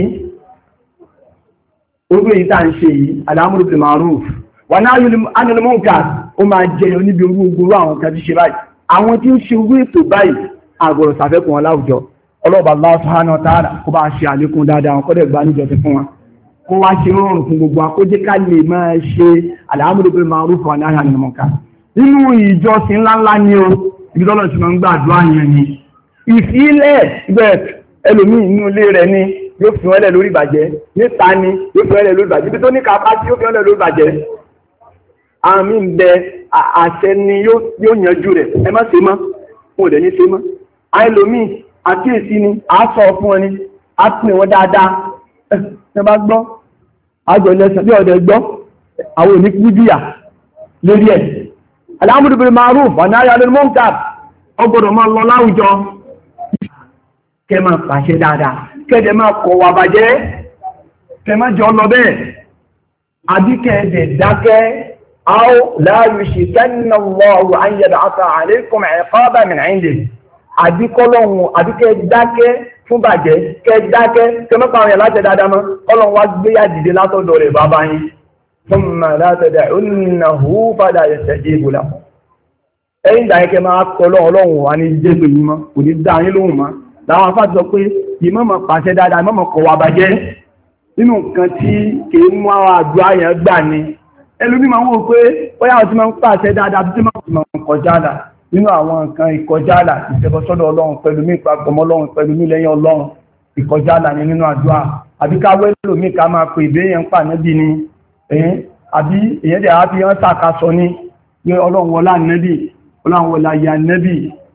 orí èyí tá ń ṣe yìí al-amru bil ma'ruf wa nahyu 'anil munkar ó máa jẹyọ níbi orú ogoro àwọn kan tí ṣe báyìí àwọn tí ń ṣe orú ètò báyìí àgbọ̀rọ̀ sàfẹ́kùn wọn láwùjọ ọlọ́ọ̀bà Allah subhanahu wa ta'ala kó bá ṣe àlékún dáadáa wọn kọ́dẹ̀ gbá níjọ ti fún wọn kó wá ṣe rọrùn fún gbogbo akójẹ́ ká lè máa ṣe al-amru bil ma'ruf wa nahyu 'anil munkar nínú ìjọsìn ńláńlá ni o ibi tọ́lọ̀ tí wọ́n ń gbàdúrà yẹn ni ìfilẹ̀ ibẹ̀ ẹlòmíì inú ilé rẹ̀ ni yóò fi wọ́n lẹ̀ lórí ìbàjẹ́ níta ni yóò fi wọ́n lẹ̀ lórí ìbàjẹ́ ibi tó ní kápá tí yóò fi wọ́n lẹ̀ lórí ìbàjẹ́ àmì ń bẹ àṣẹ ni yóò yanjú rẹ̀ ẹ má ṣe mọ́ wọn ò dẹ̀ ní ṣe mọ́ àìlòmíì àkíyèsí ni à sọ fún ọ ni à pè wọ́n dáadáa ẹ bá gbọ́ àjọ lẹ́sẹ̀ bí ọ̀dẹ̀ gbọ́ àwọn òní kú díyà lórí ẹ̀ al-amru bil ma'ruf wa nahyu 'anil munkar ọgbọ́dọ̀ máa lọ láwùjọ kẹ máa pàṣẹ dáadáa kẹ́ẹ̀dẹ̀ máa kọ̀ wà bàjẹ́ kẹ máa jọ lọ bẹ́ẹ̀ àbí kẹ́ẹ̀dẹ̀ dákẹ́ aw la yushikanna Allahu an yab'atha 'alaykum 'iqaban min 'indihi àbí kọ́lọ́hun àbí kẹ́ẹ̀ dákẹ́ fún bàjẹ́ kẹ́ẹ̀ dákẹ́ kẹ máa pàwọn yẹn láti dáadáa mọ́ kọ́lọ́hun wá gbé yà dìde látọ̀dọ̀ rẹ̀ bàbá yín thumma la tad'unnahu fala yastajibu lakum ẹ̀yìn ìdáyẹ́kẹ́ máa kọ́ ọlọ́run wà ní jẹ́gbẹ̀ yìí mọ́ kò ní dá yín lóhùn mọ́ láwọn afá sọ pé ìmọ̀mọ̀ pàṣẹ dáadáa ìmọ̀mọ̀ kọ̀ wà bàjẹ́ nínú nǹkan tí kìí mú àwọn àdúrà yẹn gbà ní ẹlòmí máa ń wò pé bóyá àwọn tí máa ń pàṣẹ dáadáa bí tí máa ń kọjá àlà nínú àwọn nǹkan ìkọjá àlà ìṣẹ̀bọ̀sọ́dọ̀ ọlọ́run pẹ̀lú mí ìpapọ̀mọ́ ọlọ́run pẹ̀lú mí lẹ́yìn ọlọ́run ìkọjá àlà ní nínú àdúrà àbí ká wẹ́ lómi ká máa pè ìbéèyàn ń pà níbi ni àbí èyàn dẹ̀ á fi hàn sàkásọ ní pé ọlọ́run wọlá nẹ́bì ọlọ́run wọlá ya nẹ́bì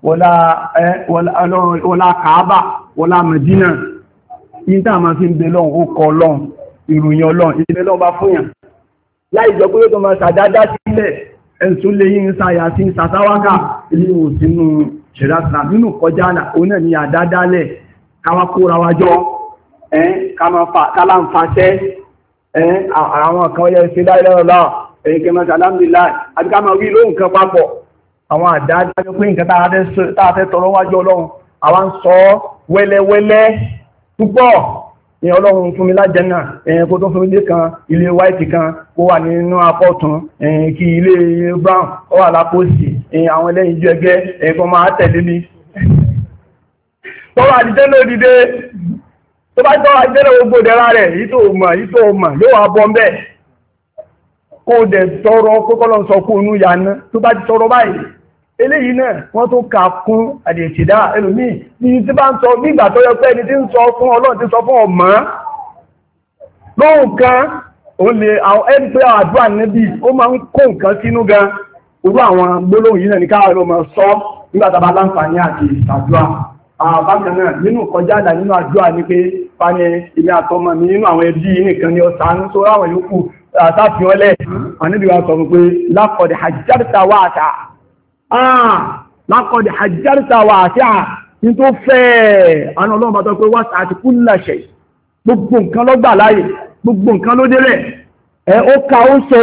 wọlá kàábà wọlá mẹ̀dínà yí tá máa fi ń bẹ lọ́run ó kọ ọlọ́run ìròyìn ọlọ́run ìbẹ̀ lọ́run bá fúnyàn láì jọ pé ó tó máa sàdádá sílẹ̀ ẹ̀sùn lè yí ń sáyà sí sàtáwákà ilé òsínú ṣẹ̀dásà nínú kọjá òun náà ni àdádálẹ̀ káwá kóra wájọ́ kálàǹfàṣẹ́ àwọn kan yẹ ṣe láìlọ́lọ́ ẹ̀yìn kẹmọ́ sàlámdìlá àti ká máa wí lóhùn kan papọ̀ àwọn àdájọ́ pé nǹkan tààfẹ́ tọrọ wájú ọlọ́run àwọn ń sọ wẹ́lẹ́wẹ́lẹ́ púpọ̀ ní ọlọ́run fún mi lájẹ́nà ẹ̀yìn kó tó fún ilé kan ilé white kan kó wà nínú apọ́tún ẹ̀yìn kí ilé brown ó wà lápòsì ẹ̀yìn àwọn ẹlẹ́yìn jù ẹgẹ́ ẹ̀yìn kan máa tẹ̀lé mi tọ́wọ́ àdìjẹ́ ló dìde tó bá tọ́wọ́ àdìjẹ́ ló gbogbo ìdẹ́ra rẹ̀ yìí tó mọ̀ ló wà bọ́ mbẹ́ kó dẹ̀ tọrọ kókọ́lọ́ sọ kó inú yaná tó bá ti tọrọ báyìí eléyìí náà wọ́n tó kà fún àdìẹ̀tìdá ẹlòmíì ní tí bá ń sọ nígbà tó yẹ pé ẹni tí ń sọ fún ọlọ́run tí sọ fún ọmọ lóhùn kan òun lè ẹni pé àdúrà níbi ó máa ń kó nǹkan sínú gan orú àwọn gbólóhùn yìí náà ní káwọn ọmọ sọ nígbà tá a bá láǹfààní àti àdúrà bákan náà nínú kọjá àdá nínú àdúrà ní pé fani ilé àtọmọ mi nínú àwọn ẹbí nìkan ni ọ̀sán tó ráwọn yòókù àtàfihànlẹ̀ àníbíwá sọ pé lákọ̀dẹ̀ hajjarta wáṣà lákọ̀dẹ̀ hajjarta wáṣà ní tó fẹ́ àná ọlọ́run bá tọ́ pé wáṣà àti kúlẹ̀ṣẹ̀ gbogbo nǹkan ló gbà láyè gbogbo nǹkan ló délẹ̀ ó ká ó sọ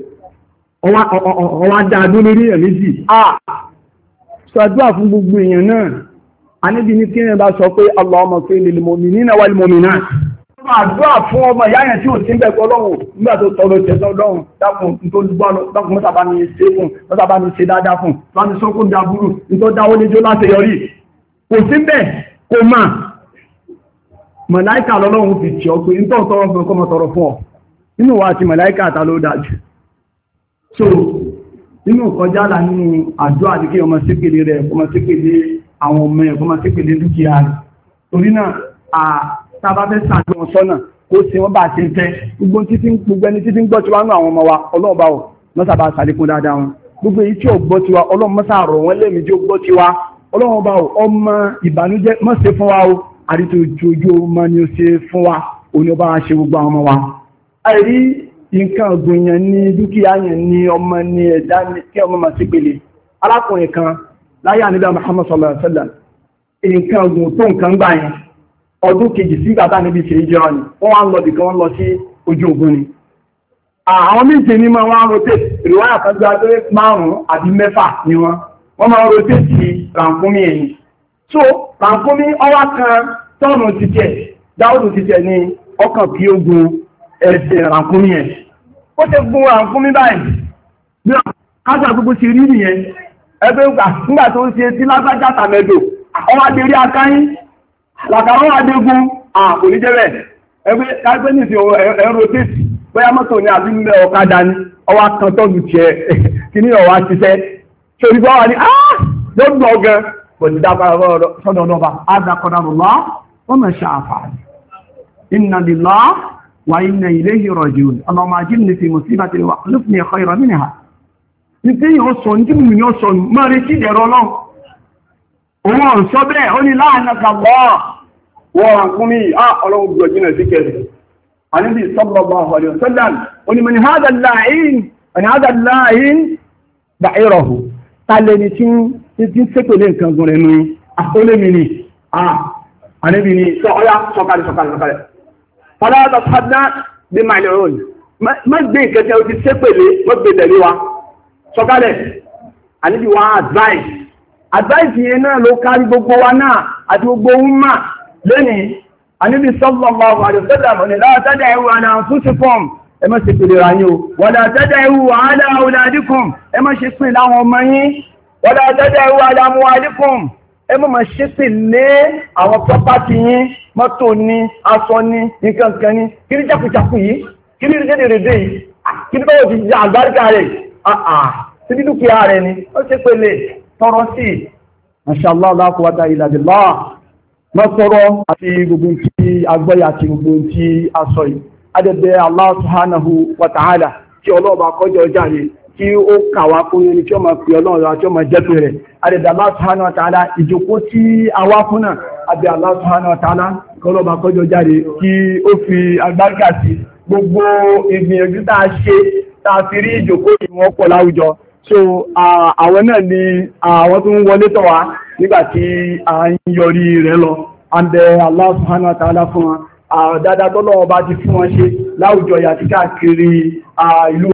ọwá dáadó lórí ẹ̀ méjì ṣàdúrà fún gbogbo èèyàn náà àníbi ní kí ẹ bá sọ pé Allahumma ighfir lil mu'minina wal mu'minat àdúrà fún ọmọ ìyá yẹn tí ò sí bẹ̀kọ́ lọ́wọ́ nígbà tó tọrọ ìṣẹ́sọ́ lọ́wọ́ dákùn tó gbọ́nà dákùn mọ́sàbá mi ṣe fún mọ́sàbá mi ṣe dáadáa fún láti sọ́kún dábúrú tó dáwó léjó láti yọrí kò sí bẹ̀ kò máa màláíkà lọ́lọ́run fi tí ọ pé ń tọ́ tọrọ fún ọkọ̀ tọrọ fún ọ nínú wa àti màláíkà àtà ló dájú so nínú kọjá là nínú àdúrà àti kí ọmọ sípèlé rẹ̀ ọmọ sípèlé àwọn ọmọ ẹ̀ ọmọ sípèlé dúkìá rẹ̀ torí náà tàbá fẹ́ sàájú wọn sọ́nà kó sí wọ́n bá ṣe ń fẹ́ gbogbo ẹni títí ń gbọ́ tí wá ní àwọn ọmọ wa ọlọ́run bá wọ̀ mọ́sà bá sàlékún dáadáa wọn gbogbo èyí tí ó gbọ́ tí wa ọlọ́run mọ́sà rọ̀ wọ́n lẹ́mìí tí ó gbọ́ tí wa ọlọ́run bá ọmọ ìbànújẹ́ má ṣe fún wa o àdìtò ojú ọmọ ni ó ṣe fún wa òní ọba ṣe gbogbo àwọn ọmọ wa. àìrí nǹkan ọ̀gbìn yẹn ní dúkìá yẹn ní ọmọ ní ẹ̀dá ní kí ọmọ máa ṣe pèlè arákùnrin kan láyé àníbà Muhammad sallallahu alaihi wasallam nǹkan ọ̀gbìn tó nǹkan gbà yẹn ọdún kejì sí ìgbà táwọn níbi ìṣèlú jẹun ni wọ́n wá ń lọ bìkan wọ́n lọ sí ojú ogun ni. àwọn méje ní máa wá ń rotate ìrìwáyà kan gbé adé 5 àbí 6 ni wọ́n máa ń rotate ràǹkúmí ẹ̀yìn. so ràǹkúmí ọwá kan tọ́ọ̀nù títẹ̀ dáwọ́dù títẹ̀ ní ọkàn kí ó gun ẹsẹ̀ ràǹkúmí ẹ̀. ó ti gun ràǹkúmí báyìí bí kásà gbogbo ṣe rí nìyẹn ẹgbẹ́ nígbà tó ń ṣe sí lágbájá tàmẹ́dò ọwá ti rí akáyín làkàrọ̀ adégún kò ní jẹ́ bẹ́ẹ̀ ẹgbẹ́ kágbé ní ìsìn ẹ̀rọ tèsì bóyá mọ́tò ní àbí mẹ́ ọ̀kadà ní ọwá kan tọ́lù tiẹ̀ kí ní ọwá ṣiṣẹ́ torí bá wà ní lọ́gbọ̀n ọgán kò ní dábàá sọ́dọ̀ ọlọ́ba ádàkọ̀dàrùlá wọ́n mọ̀ ṣe àǹfààní inna lillahi wa inna ilayhi raji'un Allahumma ajirni fi musibati wa akhlifni khayran minha ní tí yóò sọ ní tí mo yóò sọ máa retí ìdẹ̀rọ náà òun ọ̀n sọ bẹ́ẹ̀ ó ní láàánàkà lọ́ wọ́n àkúnmí ọlọ́run gbọ́ jìnà sí kẹrì àníbì sallallahu alaihi wasallam ó ní man hadha al-la'in ba'irahu tàlẹ̀ ní tí sépèlé nǹkan gùn rẹ̀ nù àkólémi ni àníbì ni sọ́kàlẹ̀ fala tashabna bí ma'l'un má gbé ìkẹtẹ ó ti sépèlé má gbé tẹ̀lé wa sọ́kàlẹ̀ àníbì wa advice yẹn náà ló kárí gbogbo wa náà àti gbogbo umma lónìí àníbi sallallahu alaihi wasallam ní la tad'u ala anfusikum ẹ má ṣe pèlè ráyí o wala tad'u ala auladikum ẹ má ṣe pè láwọn ọmọ yín wala tad'u ala amwalikum ẹ má ṣe pè lé àwọn property yín mọ́tò ní aṣọ ní nǹkan ní kí ní jákùjákù yìí kí ní rédèrèdè yìí kí ní báwo ti jẹ àgbáríkà rẹ̀ sí dúkìá rẹ̀ ni ó ṣe pèlè tọrọ sí Mashallah la quwwata illa billah lọ́sọ̀rọ̀ àti gbogbo tí agbọ́yà àti gbogbo tí a sọ yìí adẹ́bẹ̀ Allah subhanahu wa ta'ala tí ọlọ́ọ̀bà kọjọ jáde tí ó kàwà fún ní tí ó máa pè ọlọ́run àti ó máa jẹ́ pé rẹ̀ adẹ́bẹ̀ Allah subhanahu wa ta'ala ìjókòó tí a wá fún náà adẹ́ Allah subhanahu wa ta'ala kọlọ́ọ̀bà kọjọ jáde kí ó fi agbáríkà sí gbogbo ìgbìyànjú tá a ṣe tá a fi rí ìjókòó ìwọ̀n pọ̀ láwùjọ. So àwọn náà ni àwọn tó ń wọlé tọ̀ wá nígbàtí a ń yọrí rẹ̀ lọ àbẹ̀ Allah subhanahu wa ta'ala fún wọn dáadáa tọ́lọ́wọ́ bá ti fún wọn ṣe láwùjọ yàtí káàkiri ìlú